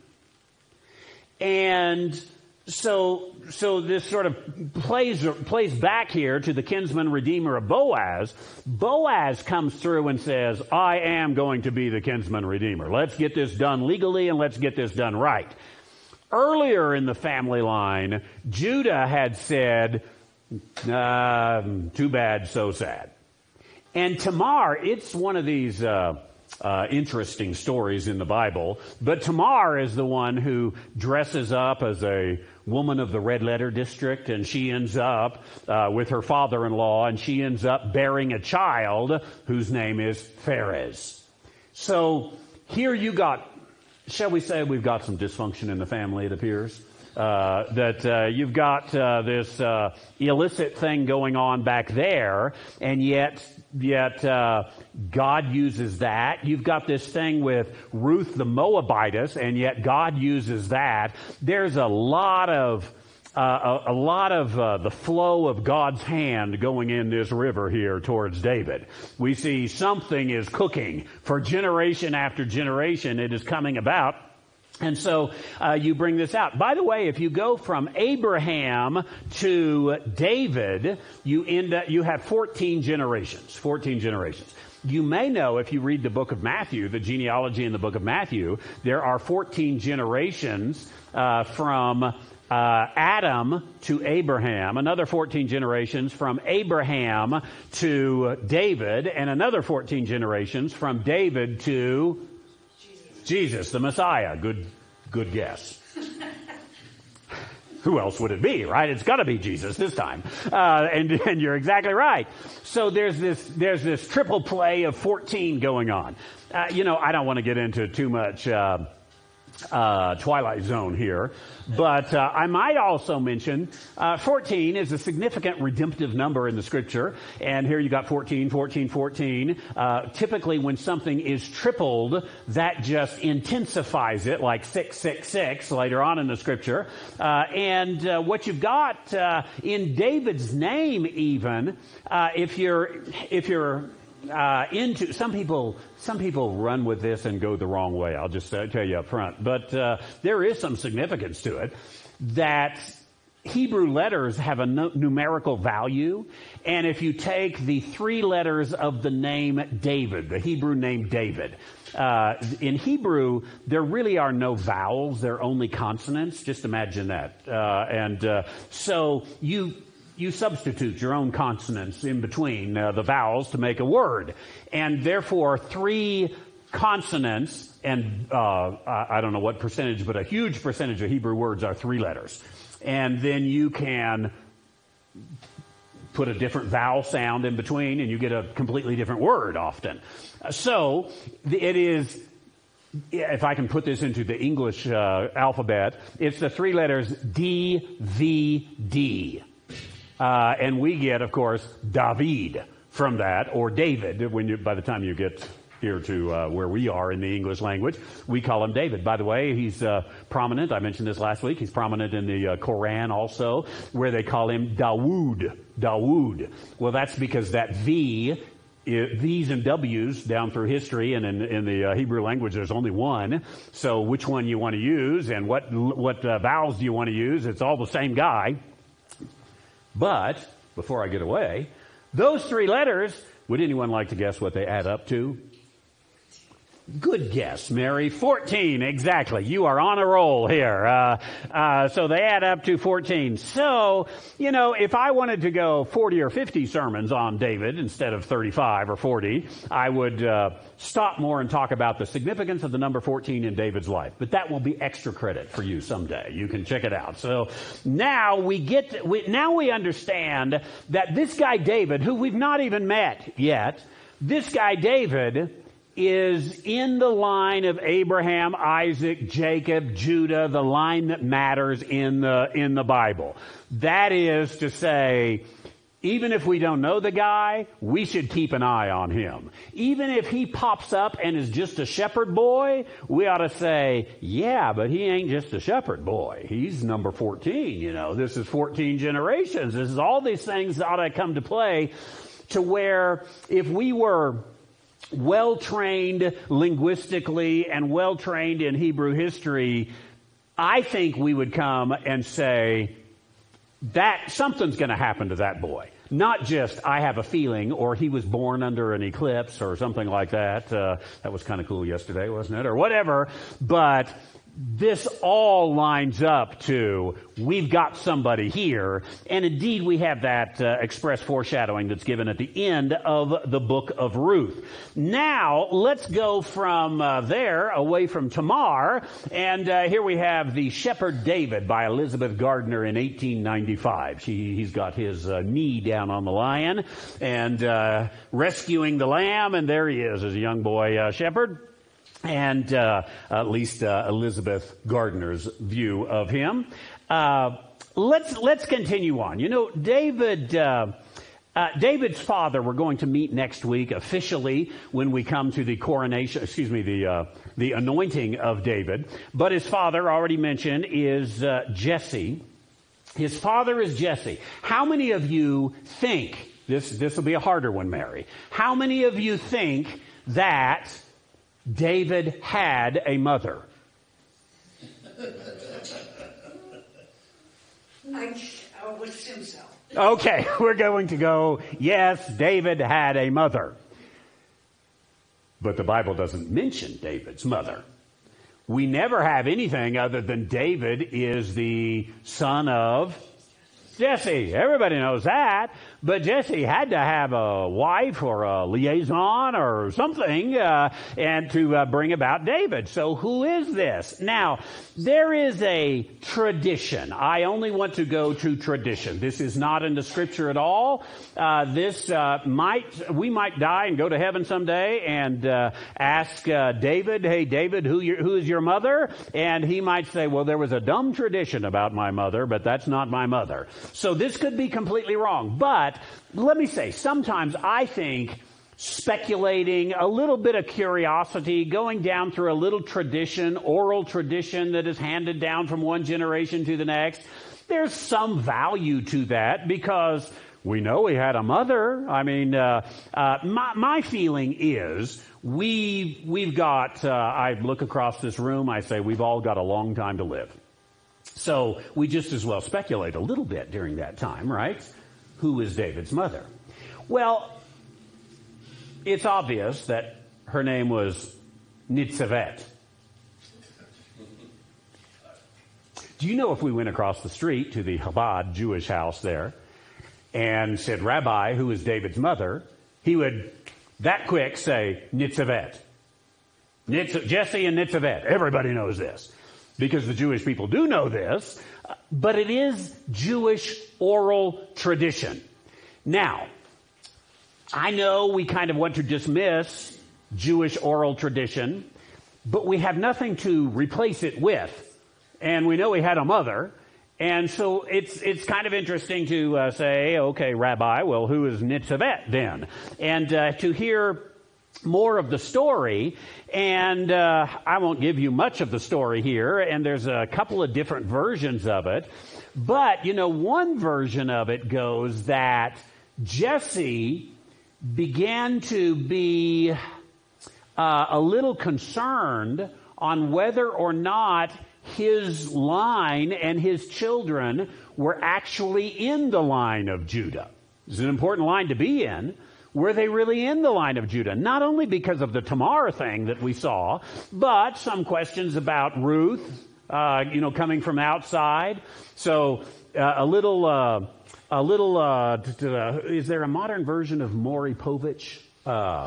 And so, so this sort of plays, plays back here to the kinsman redeemer of Boaz. Boaz comes through and says, I am going to be the kinsman redeemer. Let's get this done legally and let's get this done right. Earlier in the family line, Judah had said, uh, too bad, so sad. And Tamar, it's one of these uh, uh, interesting stories in the Bible, but Tamar is the one who dresses up as a woman of the red letter district, and she ends up uh, with her father-in-law, and she ends up bearing a child whose name is Pharez. So here you got, shall we say we've got some dysfunction in the family, it appears. Uh, that uh, you've got uh, this uh, illicit thing going on back there, and yet yet uh, God uses that. You've got this thing with Ruth the Moabitess, and yet God uses that. There's a lot of uh, a, a lot of uh, the flow of God's hand going in this river here towards David. We see something is cooking for generation after generation. It is coming about. And so uh, you bring this out. By the way, if you go from Abraham to David, you end up, you have fourteen generations. fourteen generations. You may know, if you read the book of Matthew, the genealogy in the book of Matthew, there are fourteen generations uh, from uh, Adam to Abraham, another fourteen generations from Abraham to David, and another fourteen generations from David to Jesus, the Messiah. Good, good guess. Who else would it be, right? It's got to be Jesus this time. Uh, and, and you're exactly right. So there's this, there's this triple play of fourteen going on. Uh, you know, I don't want to get into too much, uh, uh, twilight zone here. But uh, I might also mention uh, fourteen is a significant redemptive number in the Scripture. And here you got fourteen, fourteen, fourteen. Uh, typically when something is tripled, that just intensifies it, like six six six later on in the Scripture. Uh, and uh, what you've got uh, in David's name even, uh, if you're if you're Uh, into some people, some people run with this and go the wrong way. I'll just uh, tell you up front. But uh, there is some significance to it that Hebrew letters have a no- numerical value, and if you take the three letters of the name David, the Hebrew name David, uh, in Hebrew there really are no vowels; they're only consonants. Just imagine that. Uh, and uh, so you. You substitute your own consonants in between uh, the vowels to make a word. And therefore, three consonants, and uh, I don't know what percentage, but a huge percentage of Hebrew words are three letters. And then you can put a different vowel sound in between, and you get a completely different word often. So it is... If I can put this into the English uh, alphabet, it's the three letters D, V, D. Uh, and we get, of course, David from that, or David, when you, by the time you get here to uh, where we are in the English language, we call him David. By the way, he's uh, prominent. I mentioned this last week. He's prominent in the uh, Quran also, where they call him Dawood. Dawood. Well, that's because that V, I, V's and W's down through history, and in, in the uh, Hebrew language, there's only one. So which one you want to use, and what, what uh, vowels do you want to use? It's all the same guy. But, before I get away, those three letters, would anyone like to guess what they add up to? Good guess, Mary. fourteen, exactly. You are on a roll here. Uh, uh, so they add up to fourteen. So, you know, if I wanted to go forty or fifty sermons on David instead of thirty-five or forty, I would uh, stop more and talk about the significance of the number fourteen in David's life. But that will be extra credit for you someday. You can check it out. So now we get, to, we, now we understand that this guy David, who we've not even met yet, this guy David is in the line of Abraham, Isaac, Jacob, Judah, the line that matters in the in the Bible. That is to say, even if we don't know the guy, we should keep an eye on him. Even if he pops up and is just a shepherd boy, we ought to say, yeah, but he ain't just a shepherd boy. He's number fourteen, you know. This is fourteen generations. This is all these things that ought to come to play to where if we were well-trained linguistically and well-trained in Hebrew history, I think we would come and say that something's going to happen to that boy. Not just, I have a feeling, or he was born under an eclipse or something like that. Uh, that was kind of cool yesterday, wasn't it? Or whatever. But this all lines up to, we've got somebody here. And indeed, we have that uh, express foreshadowing that's given at the end of the book of Ruth. Now, let's go from uh, there, away from Tamar. And uh, here we have The Shepherd David by Elizabeth Gardner in eighteen ninety-five. She, he's got his uh, knee down on the lion and uh, rescuing the lamb. And there he is as a young boy uh, shepherd. And uh, at least uh, Elizabeth Gardner's view of him. Uh, let's let's continue on. You know, David. Uh, uh, David's father. We're going to meet next week officially when we come to the coronation. Excuse me, the uh, the anointing of David. But his father, already mentioned, is uh, Jesse. His father is Jesse. How many of you think this? This will be a harder one, Mary. How many of you think that David had a mother? I, I would assume so. Okay, we're going to go, yes, David had a mother. But the Bible doesn't mention David's mother. We never have anything other than David is the son of Jesse. Everybody knows that. But Jesse had to have a wife or a liaison or something uh, and to uh, bring about David. So who is this? Now, there is a tradition. I only want to go to tradition. This is not in the scripture at all. Uh, this uh, might, we might die and go to heaven someday and uh, ask uh, David, hey, David, who, your, who is your mother? And he might say, well, there was a dumb tradition about my mother, but that's not my mother. So this could be completely wrong. But let me say, sometimes I think speculating, a little bit of curiosity, going down through a little tradition, oral tradition that is handed down from one generation to the next, there's some value to that because we know he had a mother. I mean, uh, uh, my, my feeling is we, we've got, uh, I look across this room, I say we've all got a long time to live. So we just as well speculate a little bit during that time, right? Who is David's mother? Well, it's obvious that her name was Nitzevet. Do you know if we went across the street to the Chabad Jewish house there and said, Rabbi, who is David's mother, he would that quick say, Nitzevet. Nitz- Jesse and Nitzevet. Everybody knows this. Because the Jewish people do know this, but it is Jewish oral tradition. Now, I know we kind of want to dismiss Jewish oral tradition, but we have nothing to replace it with. And we know he had a mother, and so it's it's kind of interesting to uh, say, okay, Rabbi, well, who is Nitzevet then? And uh, to hear more of the story, and uh, I won't give you much of the story here, and there's a couple of different versions of it, but, you know, one version of it goes that Jesse began to be uh, a little concerned on whether or not his line and his children were actually in the line of Judah. It's an important line to be in. Were they really in the line of Judah? Not only because of the Tamar thing that we saw, but some questions about Ruth, uh, you know, coming from outside. So uh, a little, uh, a little. Uh, t- t- uh, is there a modern version of Maury Povich? Uh,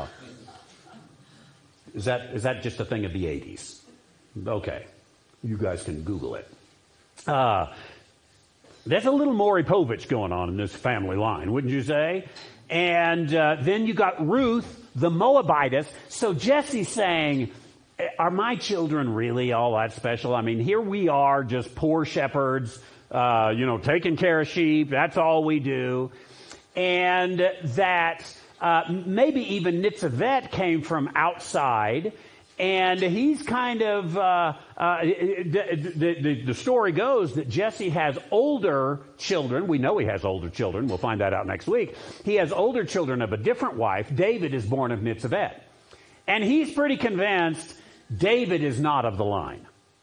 is that is that just a thing of the eighties? Okay, you guys can Google it. Uh, there's a little Maury Povich going on in this family line, wouldn't you say? And uh, then you got Ruth, the Moabitess. So Jesse's saying, are my children really all that special? I mean, here we are, just poor shepherds, uh, you know, taking care of sheep. That's all we do. And that uh, maybe even Nitzevet came from outside. And he's kind of, uh, uh, the, the, the story goes that Jesse has older children. We know he has older children. We'll find that out next week. He has older children of a different wife. David is born of Nitzevet. And he's pretty convinced David is not of the line.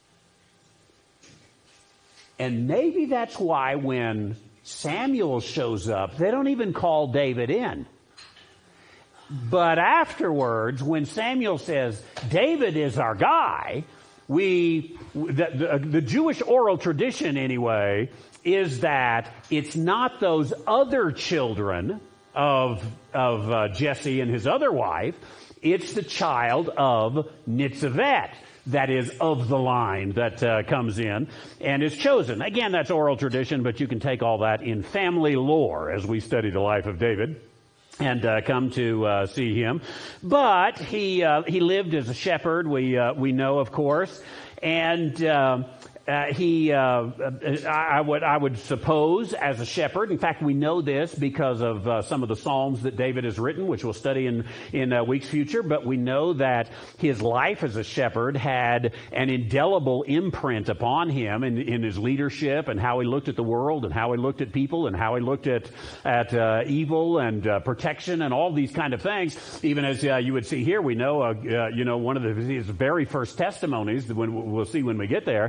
And maybe that's why when Samuel shows up, they don't even call David in. But afterwards, when Samuel says, David is our guy, we, the, the, the Jewish oral tradition anyway, is that it's not those other children of, of uh, Jesse and his other wife, it's the child of Nitzevet that is of the line that uh, comes in and is chosen. Again, that's oral tradition, but you can take all that in family lore as we study the life of David and uh, come to uh, see him. But he uh, he lived as a shepherd, we uh, we know, of course, and uh, uh, he uh, I, I would I would suppose as a shepherd. In fact, we know this because of uh, some of the Psalms that David has written, which we'll study in in uh, weeks future. But we know that his life as a shepherd had an indelible imprint upon him in, in his leadership and how he looked at the world and how he looked at people and how he looked at at uh, evil and uh, protection and all these kind of things. Even as uh, you would see here, we know uh, uh, you know one of the, his very first testimonies, when we'll see when we get there,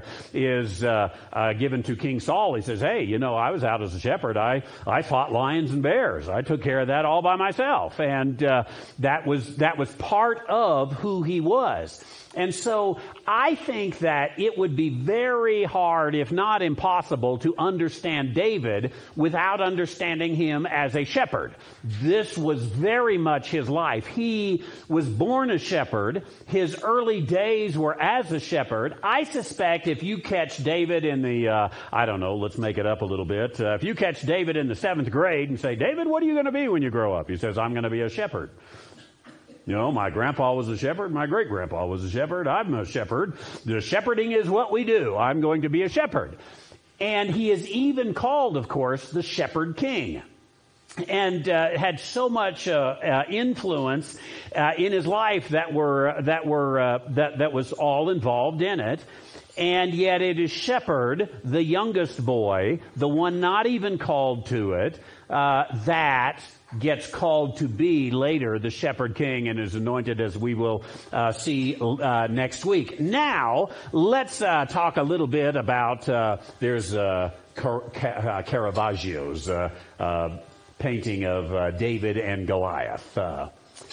is uh, uh, given to King Saul. He says, hey, you know, I was out as a shepherd. I, I fought lions and bears. I took care of that all by myself. And uh, that was that was part of who he was. And so I think that it would be very hard, if not impossible, to understand David without understanding him as a shepherd. This was very much his life. He was born a shepherd. His early days were as a shepherd. I suspect if you catch David in the, uh, I don't know, let's make it up a little bit. Uh, if you catch David in the seventh grade and say, David, what are you going to be when you grow up? He says, I'm going to be a shepherd. You know, my grandpa was a shepherd. My great-grandpa was a shepherd. I'm a shepherd. The shepherding is what we do. I'm going to be a shepherd. And he is even called, of course, the Shepherd King. And uh, had so much uh, uh, influence uh, in his life that were that were uh, that that was all involved in it. And yet it is Shepherd, the youngest boy, the one not even called to it, uh, that gets called to be later the Shepherd King and is anointed, as we will uh, see uh, next week. Now, let's uh, talk a little bit about, uh, there's uh, Car- Car- Caravaggio's uh, uh, painting of uh, David and Goliath, uh,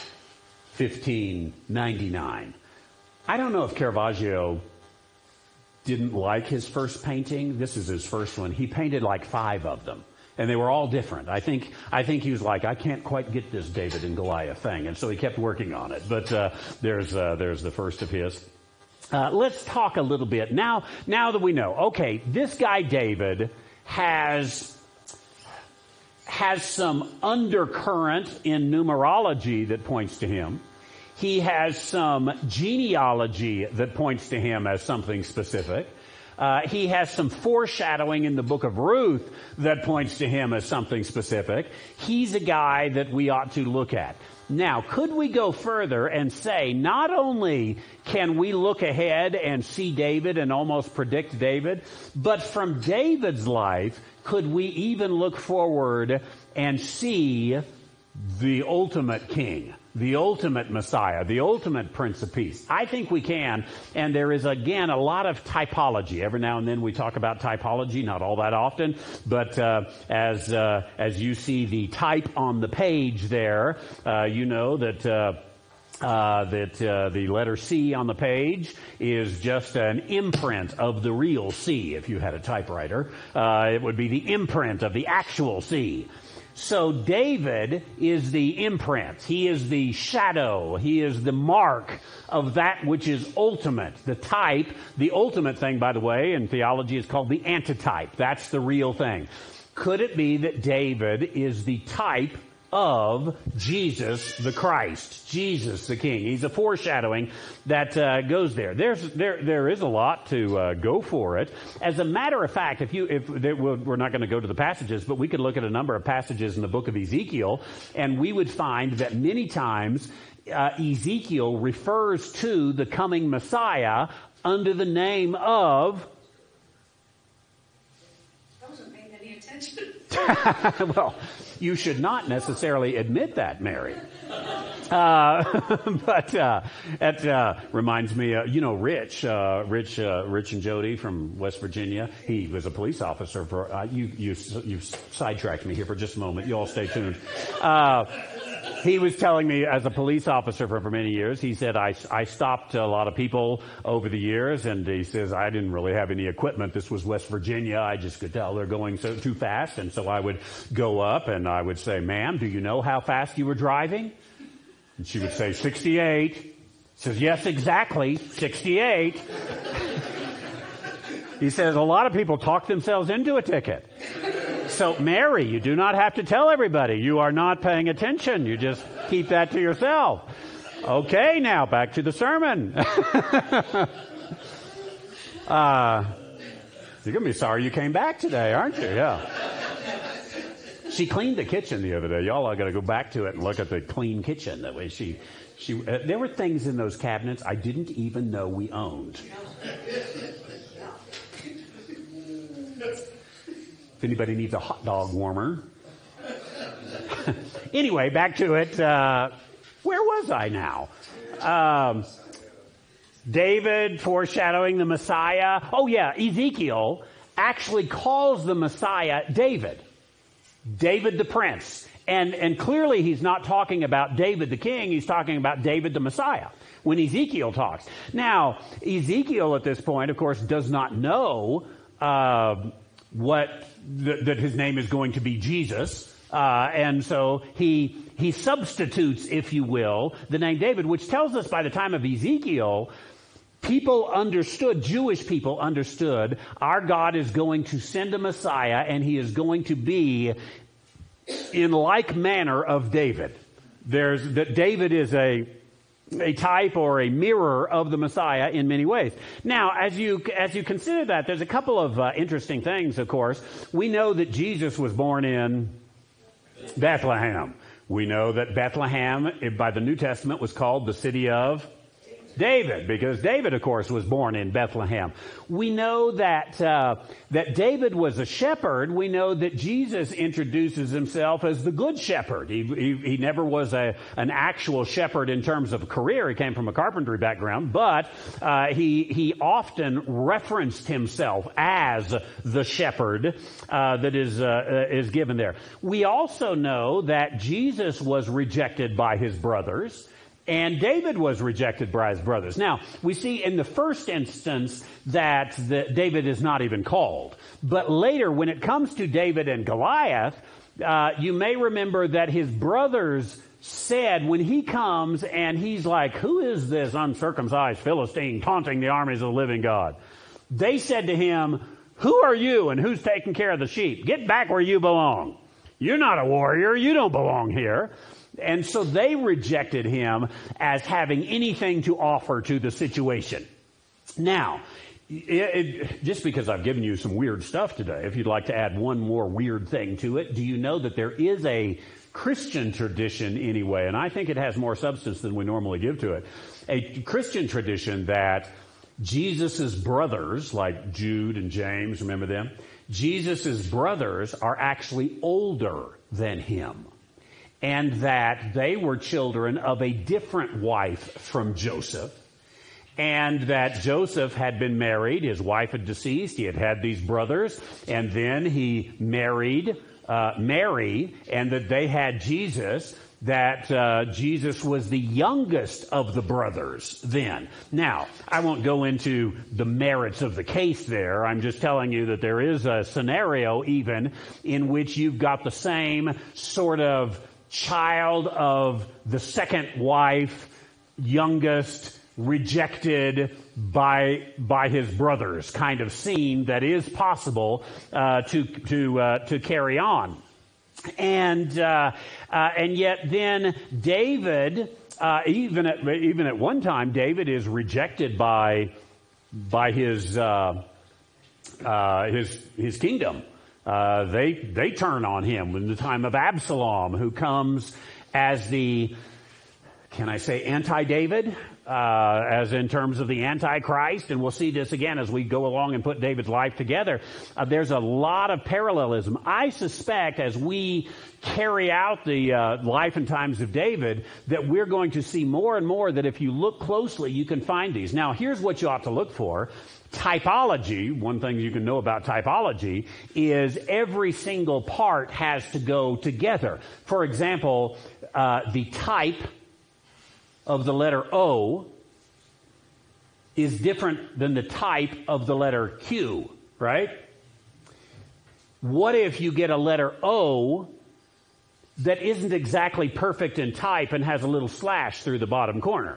fifteen ninety-nine. I don't know if Caravaggio didn't like his first painting. This is his first one. He painted like five of them. And they were all different. I think I think he was like, I can't quite get this David and Goliath thing, and so he kept working on it. But uh, there's uh, there's the first of his. Uh, let's talk a little bit now. Now that we know, okay, this guy David has has some undercurrent in numerology that points to him. He has some genealogy that points to him as something specific. Uh, he has some foreshadowing in the book of Ruth that points to him as something specific. He's a guy that we ought to look at. Now, could we go further and say, not only can we look ahead and see David and almost predict David, but from David's life, could we even look forward and see the ultimate king? The ultimate Messiah, the ultimate Prince of Peace. I think we can, and there is, again, a lot of typology. Every now and then we talk about typology, not all that often, but uh, as uh, as you see the type on the page there, uh, you know that uh, uh, that uh, the letter C on the page is just an imprint of the real C. If you had a typewriter, uh, it would be the imprint of the actual C. So David is the imprint. He is the shadow. He is the mark of that which is ultimate. The type, the ultimate thing, by the way, in theology is called the antitype. That's the real thing. Could it be that David is the type of Jesus the Christ, Jesus the King? He's a foreshadowing that uh, goes there. There's there there is a lot to uh, go for it. As a matter of fact, if you if there, we're not going to go to the passages, but we could look at a number of passages in the book of Ezekiel, and we would find that many times uh, Ezekiel refers to the coming Messiah under the name of. I wasn't paying any attention. Well, you should not necessarily admit that, Mary. Uh, but uh, that uh, reminds me, uh, you know, Rich, uh, Rich, uh, Rich and Jody from West Virginia. He was a police officer for. Uh, you, you, you sidetracked me here for just a moment. You all stay tuned. Uh, He was telling me, as a police officer for, for many years, he said, I, I stopped a lot of people over the years, and he says, I didn't really have any equipment. This was West Virginia. I just could tell they're going so too fast, and so I would go up and I would say, ma'am, do you know how fast you were driving? And she would say, sixty-eight. He says, yes, exactly, sixty-eight. He says, a lot of people talk themselves into a ticket. So, Mary, you do not have to tell everybody. You are not paying attention. You just keep that to yourself. Okay, now back to the sermon. uh, you're going to be sorry you came back today, aren't you? Yeah. She cleaned the kitchen the other day. Y'all are going to go back to it and look at the clean kitchen. That way she, she. Uh, there were things in those cabinets I didn't even know we owned. If anybody needs a hot dog warmer. Anyway, back to it. Uh, where was I now? Um, David foreshadowing the Messiah. Oh yeah, Ezekiel actually calls the Messiah David. David the prince. And, and clearly he's not talking about David the king, he's talking about David the Messiah when Ezekiel talks. Now, Ezekiel at this point, of course, does not know uh, what th- that his name is going to be Jesus. Uh, and so he he substitutes, if you will, the name David, which tells us by the time of Ezekiel, people understood, Jewish people understood, our God is going to send a Messiah, and he is going to be in like manner of David. There's that David is a a type or a mirror of the Messiah in many ways. Now, as you as you consider that, there's a couple of uh, interesting things. Of course, we know that Jesus was born in Bethlehem. We know that Bethlehem, by the New Testament, was called the city of David, because David, of course, was born in Bethlehem. We know that uh, that David was a shepherd. We know that Jesus introduces himself as the good shepherd. He, he, he never was a an actual shepherd in terms of a career. He came from a carpentry background, but uh, he he often referenced himself as the shepherd uh, that is uh, is given there. We also know that Jesus was rejected by his brothers. And David was rejected by his brothers. Now, we see in the first instance that the, David is not even called. But later, when it comes to David and Goliath, uh, you may remember that his brothers said, when he comes and he's like, who is this uncircumcised Philistine taunting the armies of the living God? They said to him, who are you and who's taking care of the sheep? Get back where you belong. You're not a warrior. You don't belong here. And so they rejected him as having anything to offer to the situation. Now, it, it, just because I've given you some weird stuff today, if you'd like to add one more weird thing to it, do you know that there is a Christian tradition anyway, and I think it has more substance than we normally give to it, a Christian tradition that Jesus' brothers, like Jude and James, remember them? Jesus' brothers are actually older than him. And that they were children of a different wife from Joseph, and that Joseph had been married, his wife had deceased, he had had these brothers, and then he married uh, Mary, and that they had Jesus, that uh, Jesus was the youngest of the brothers then. Now, I won't go into the merits of the case there. I'm just telling you that there is a scenario even in which you've got the same sort of child of the second wife, youngest, rejected by by his brothers kind of scene that is possible uh, to to uh, to carry on, and uh, uh, and yet then David, uh, even at even at one time, David is rejected by by his uh, uh, his his kingdom. Uh, they they turn on him in the time of Absalom, who comes as the, can I say, anti-David, uh, as in terms of the Antichrist, and we'll see this again as we go along and put David's life together. Uh, there's a lot of parallelism. I suspect as we carry out the uh, life and times of David, that we're going to see more and more that if you look closely, you can find these. Now, here's what you ought to look for. Typology, one thing you can know about typology, is every single part has to go together. For example, uh, the type of the letter O is different than the type of the letter Q, right? What if you get a letter O that isn't exactly perfect in type and has a little slash through the bottom corner?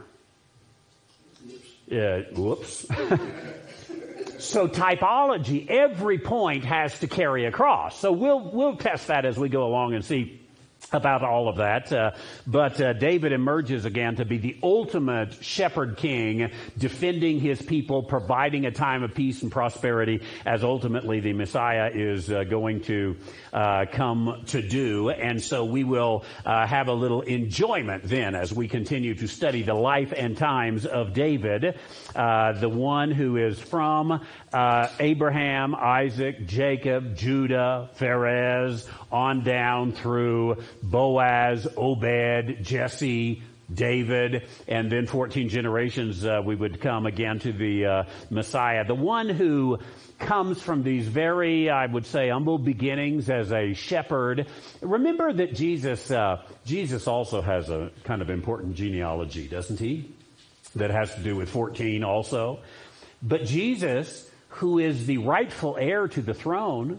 Uh, whoops. So typology, every point has to carry across. So we'll we'll test that as we go along and see about all of that. Uh, but uh, David emerges again to be the ultimate shepherd king, defending his people, providing a time of peace and prosperity, as ultimately the Messiah is uh, going to uh, come to do. And so we will uh, have a little enjoyment then as we continue to study the life and times of David, uh, the one who is from uh, Abraham, Isaac, Jacob, Judah, Perez, on down through Boaz, Obed, Jesse, David, and then fourteen generations, uh, we would come again to the uh, Messiah, the one who comes from these very, I would say, humble beginnings as a shepherd. Remember that Jesus, uh, Jesus also has a kind of important genealogy, doesn't he? That has to do with fourteen also. But Jesus, who is the rightful heir to the throne,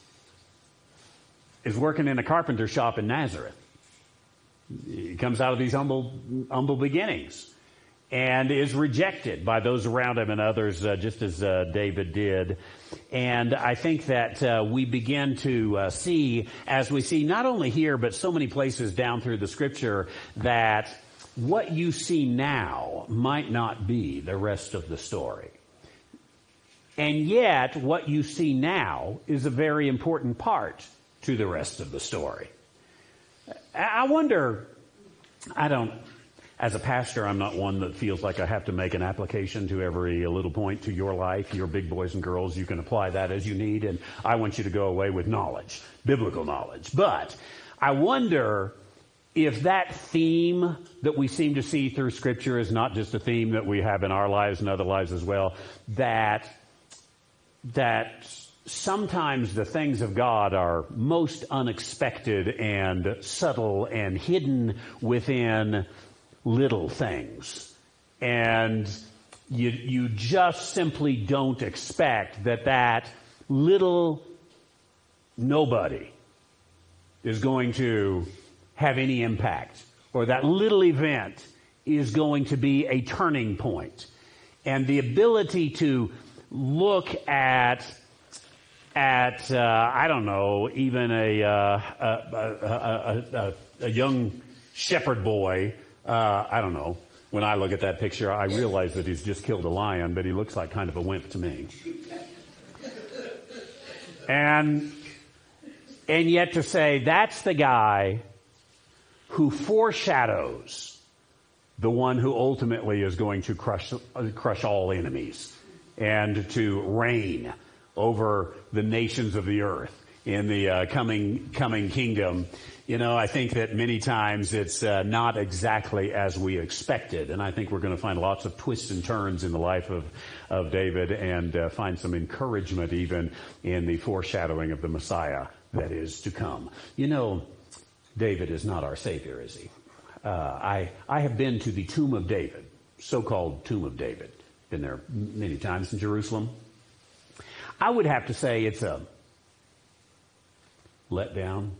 is working in a carpenter shop in Nazareth. He comes out of these humble, humble beginnings and is rejected by those around him and others, uh, just as uh, David did. And I think that uh, we begin to uh, see, as we see not only here, but so many places down through the Scripture, that what you see now might not be the rest of the story. And yet, what you see now is a very important part to the rest of the story. I wonder, I don't, as a pastor, I'm not one that feels like I have to make an application to every little point to your life. Your big boys and girls, you can apply that as you need, and I want you to go away with knowledge, biblical knowledge. But I wonder if that theme that we seem to see through Scripture is not just a theme that we have in our lives and other lives as well, that that sometimes the things of God are most unexpected and subtle and hidden within little things. And you, you just simply don't expect that that little nobody is going to have any impact, or that little event is going to be a turning point. And the ability to look at at, uh, I don't know, even a, uh, a, a, a, a young shepherd boy, uh, I don't know. When I look at that picture, I realize that he's just killed a lion, but he looks like kind of a wimp to me. And, and yet to say that's the guy who foreshadows the one who ultimately is going to crush, crush all enemies and to reign over the nations of the earth in the uh, coming coming kingdom. You know, I think that many times it's uh, not exactly as we expected, and I think we're going to find lots of twists and turns in the life of of David, and uh, find some encouragement even in the foreshadowing of the Messiah that is to come. You know, David is not our Savior, is he? Uh, I I have been to the tomb of David, so-called tomb of David. Been there many times in Jerusalem. I would have to say it's a letdown.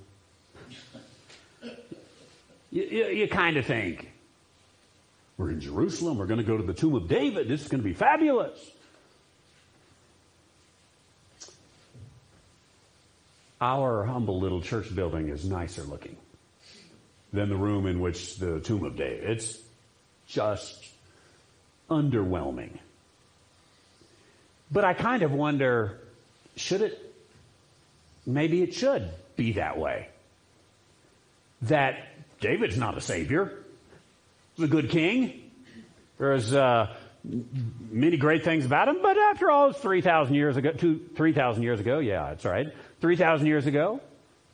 You, you, you kind of think, we're in Jerusalem, we're going to go to the tomb of David, this is going to be fabulous. Our humble little church building is nicer looking than the room in which the tomb of David. It's just underwhelming. But I kind of wonder, should it, maybe it should be that way. That David's not a savior. He's a good king. There's uh, many great things about him, but after all, it's three thousand years ago, two, three thousand years ago. Yeah, that's right. three thousand years ago.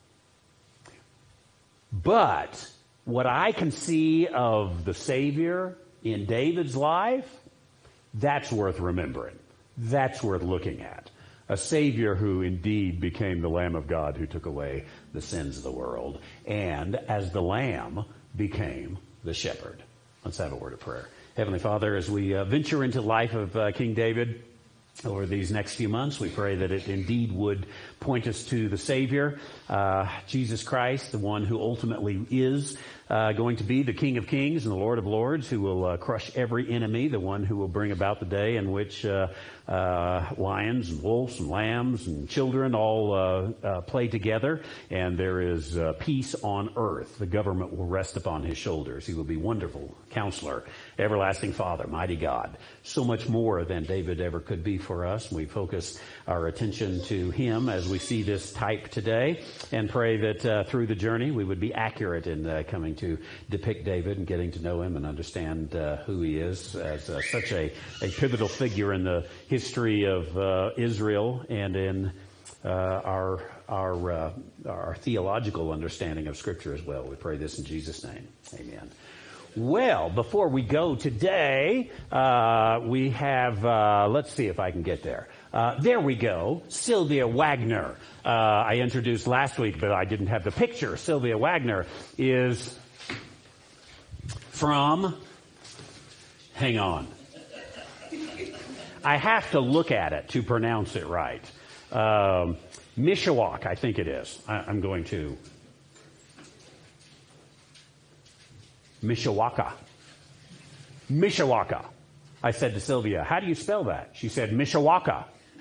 But what I can see of the Savior in David's life, that's worth remembering. That's worth looking at. A Savior who indeed became the Lamb of God who took away the sins of the world, and as the Lamb became the shepherd. Let's have a word of prayer. Heavenly Father, as we uh, venture into the life of uh, King David over these next few months, we pray that it indeed would point us to the Savior, uh, Jesus Christ, the one who ultimately is uh, going to be the King of Kings and the Lord of Lords, who will uh, crush every enemy, the one who will bring about the day in which uh, uh, lions and wolves and lambs and children all uh, uh, play together, and there is uh, peace on earth. The government will rest upon his shoulders. He will be wonderful counselor, everlasting Father, mighty God. So much more than David ever could be for us. We focus our attention to him as we see this type today, and pray that uh, through the journey we would be accurate in uh, coming to depict David and getting to know him and understand uh, who he is as uh, such a, a pivotal figure in the history of uh, Israel and in uh, our our uh, our theological understanding of Scripture as well. We pray this in Jesus' name. Amen. Well, before we go today, uh, we have, uh, let's see if I can get there. Uh, there we go, Sylvia Wagner. Uh, I introduced last week, but I didn't have the picture. Sylvia Wagner is from, hang on. I have to look at it to pronounce it right. Um, Mishawaka, I think it is. I, I'm going to. Mishawaka. Mishawaka. I said to Sylvia, how do you spell that? She said, Mishawaka.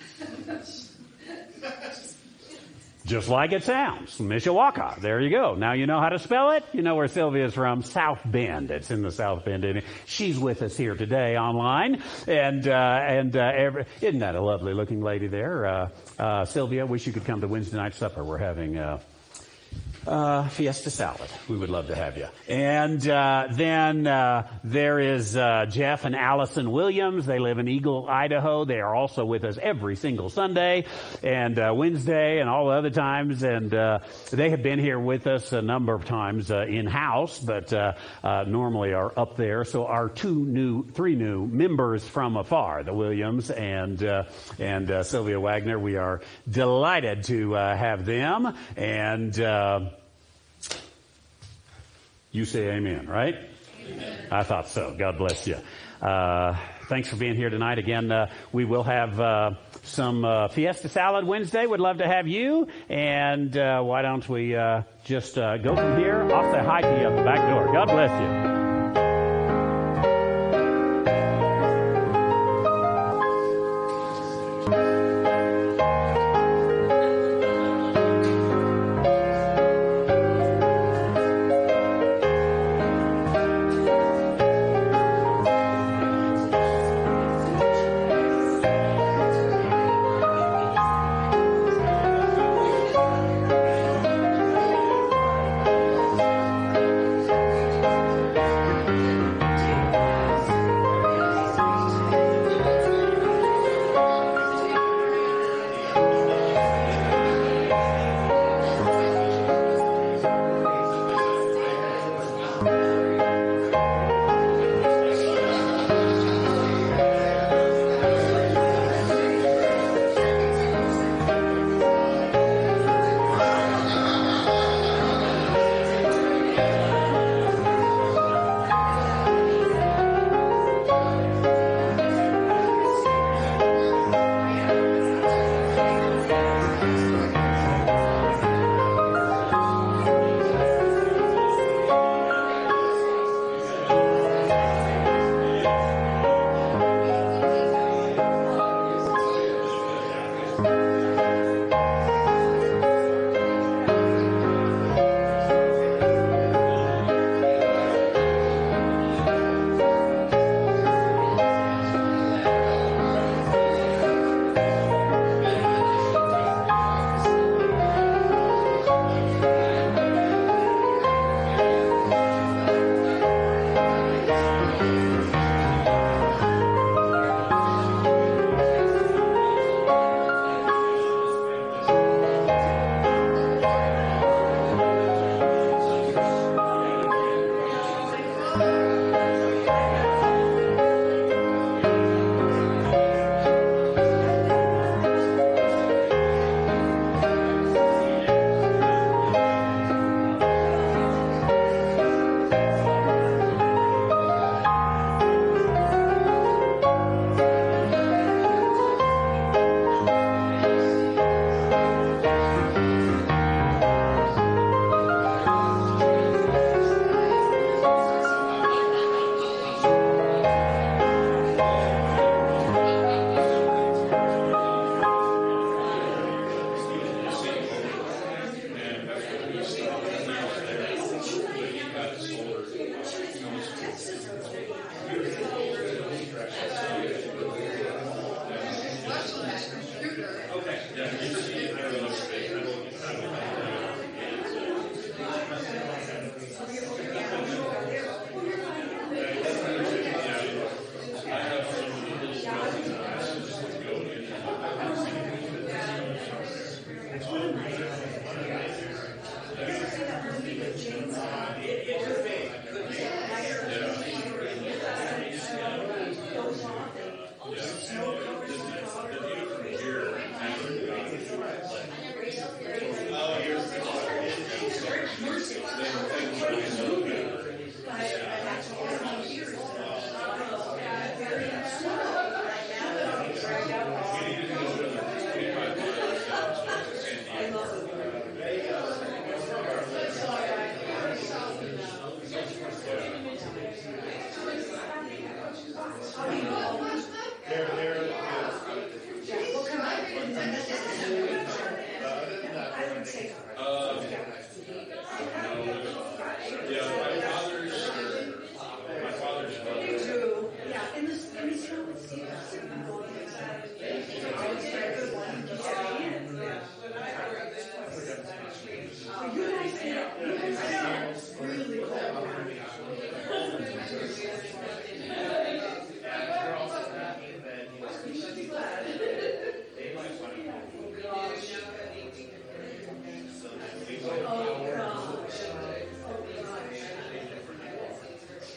Just like it sounds. Mishawaka. There you go. Now you know how to spell it. You know where Sylvia's from. South Bend. It's in the South Bend. And she's with us here today online. And, uh, and, uh, every, isn't that a lovely looking lady there? Uh, uh, Sylvia, wish you could come to Wednesday night supper. We're having, uh, Uh, Fiesta salad. We would love to have you. And uh, then uh, there is uh, Jeff and Allison Williams. They live in Eagle, Idaho. They are also with us every single Sunday and uh, Wednesday and all the other times. And uh, they have been here with us a number of times uh, in-house, but uh, uh, normally are up there. So our two new, three new members from afar, the Williams and uh, and uh, Sylvia Wagner. We are delighted to uh, have them. And uh, you say amen, right? Amen. I thought so. God bless you. Uh, thanks for being here tonight. Again, uh, we will have uh, some uh, Fiesta Salad Wednesday. Would love to have you. And uh, why don't we uh, just uh, go from here? I'll say hi to you at the back door. God bless you.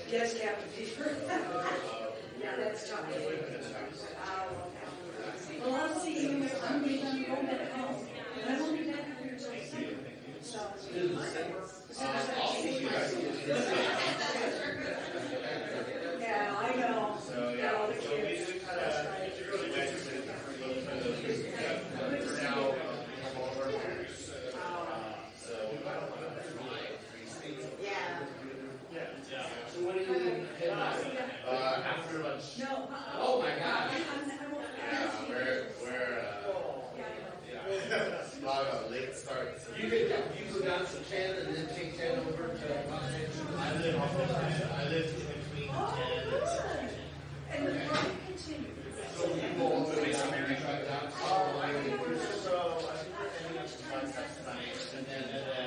Yes, Captain Peter. Yeah, that's tough. Well, I'll see you. I'm going to go back home. And I won't be back here until December. So, yeah, I know. So, yeah, All the so we, kids. we kind of, it's really nice to for now, um, all of our parents. Uh, so, I don't want to Yeah. Yeah. So what are you heading Uh, after lunch. No. Oh my gosh. I'm, I won't. Yeah, we're, we're, uh, yeah, a lot of late starts. You could, you could go down to ten and then take ten over to I live, I live between Oh, ten and good. And the party continues. So you will also drive down. Oh, I think we're just, uh, I think we're ending up some fun stuff tonight, and then, and then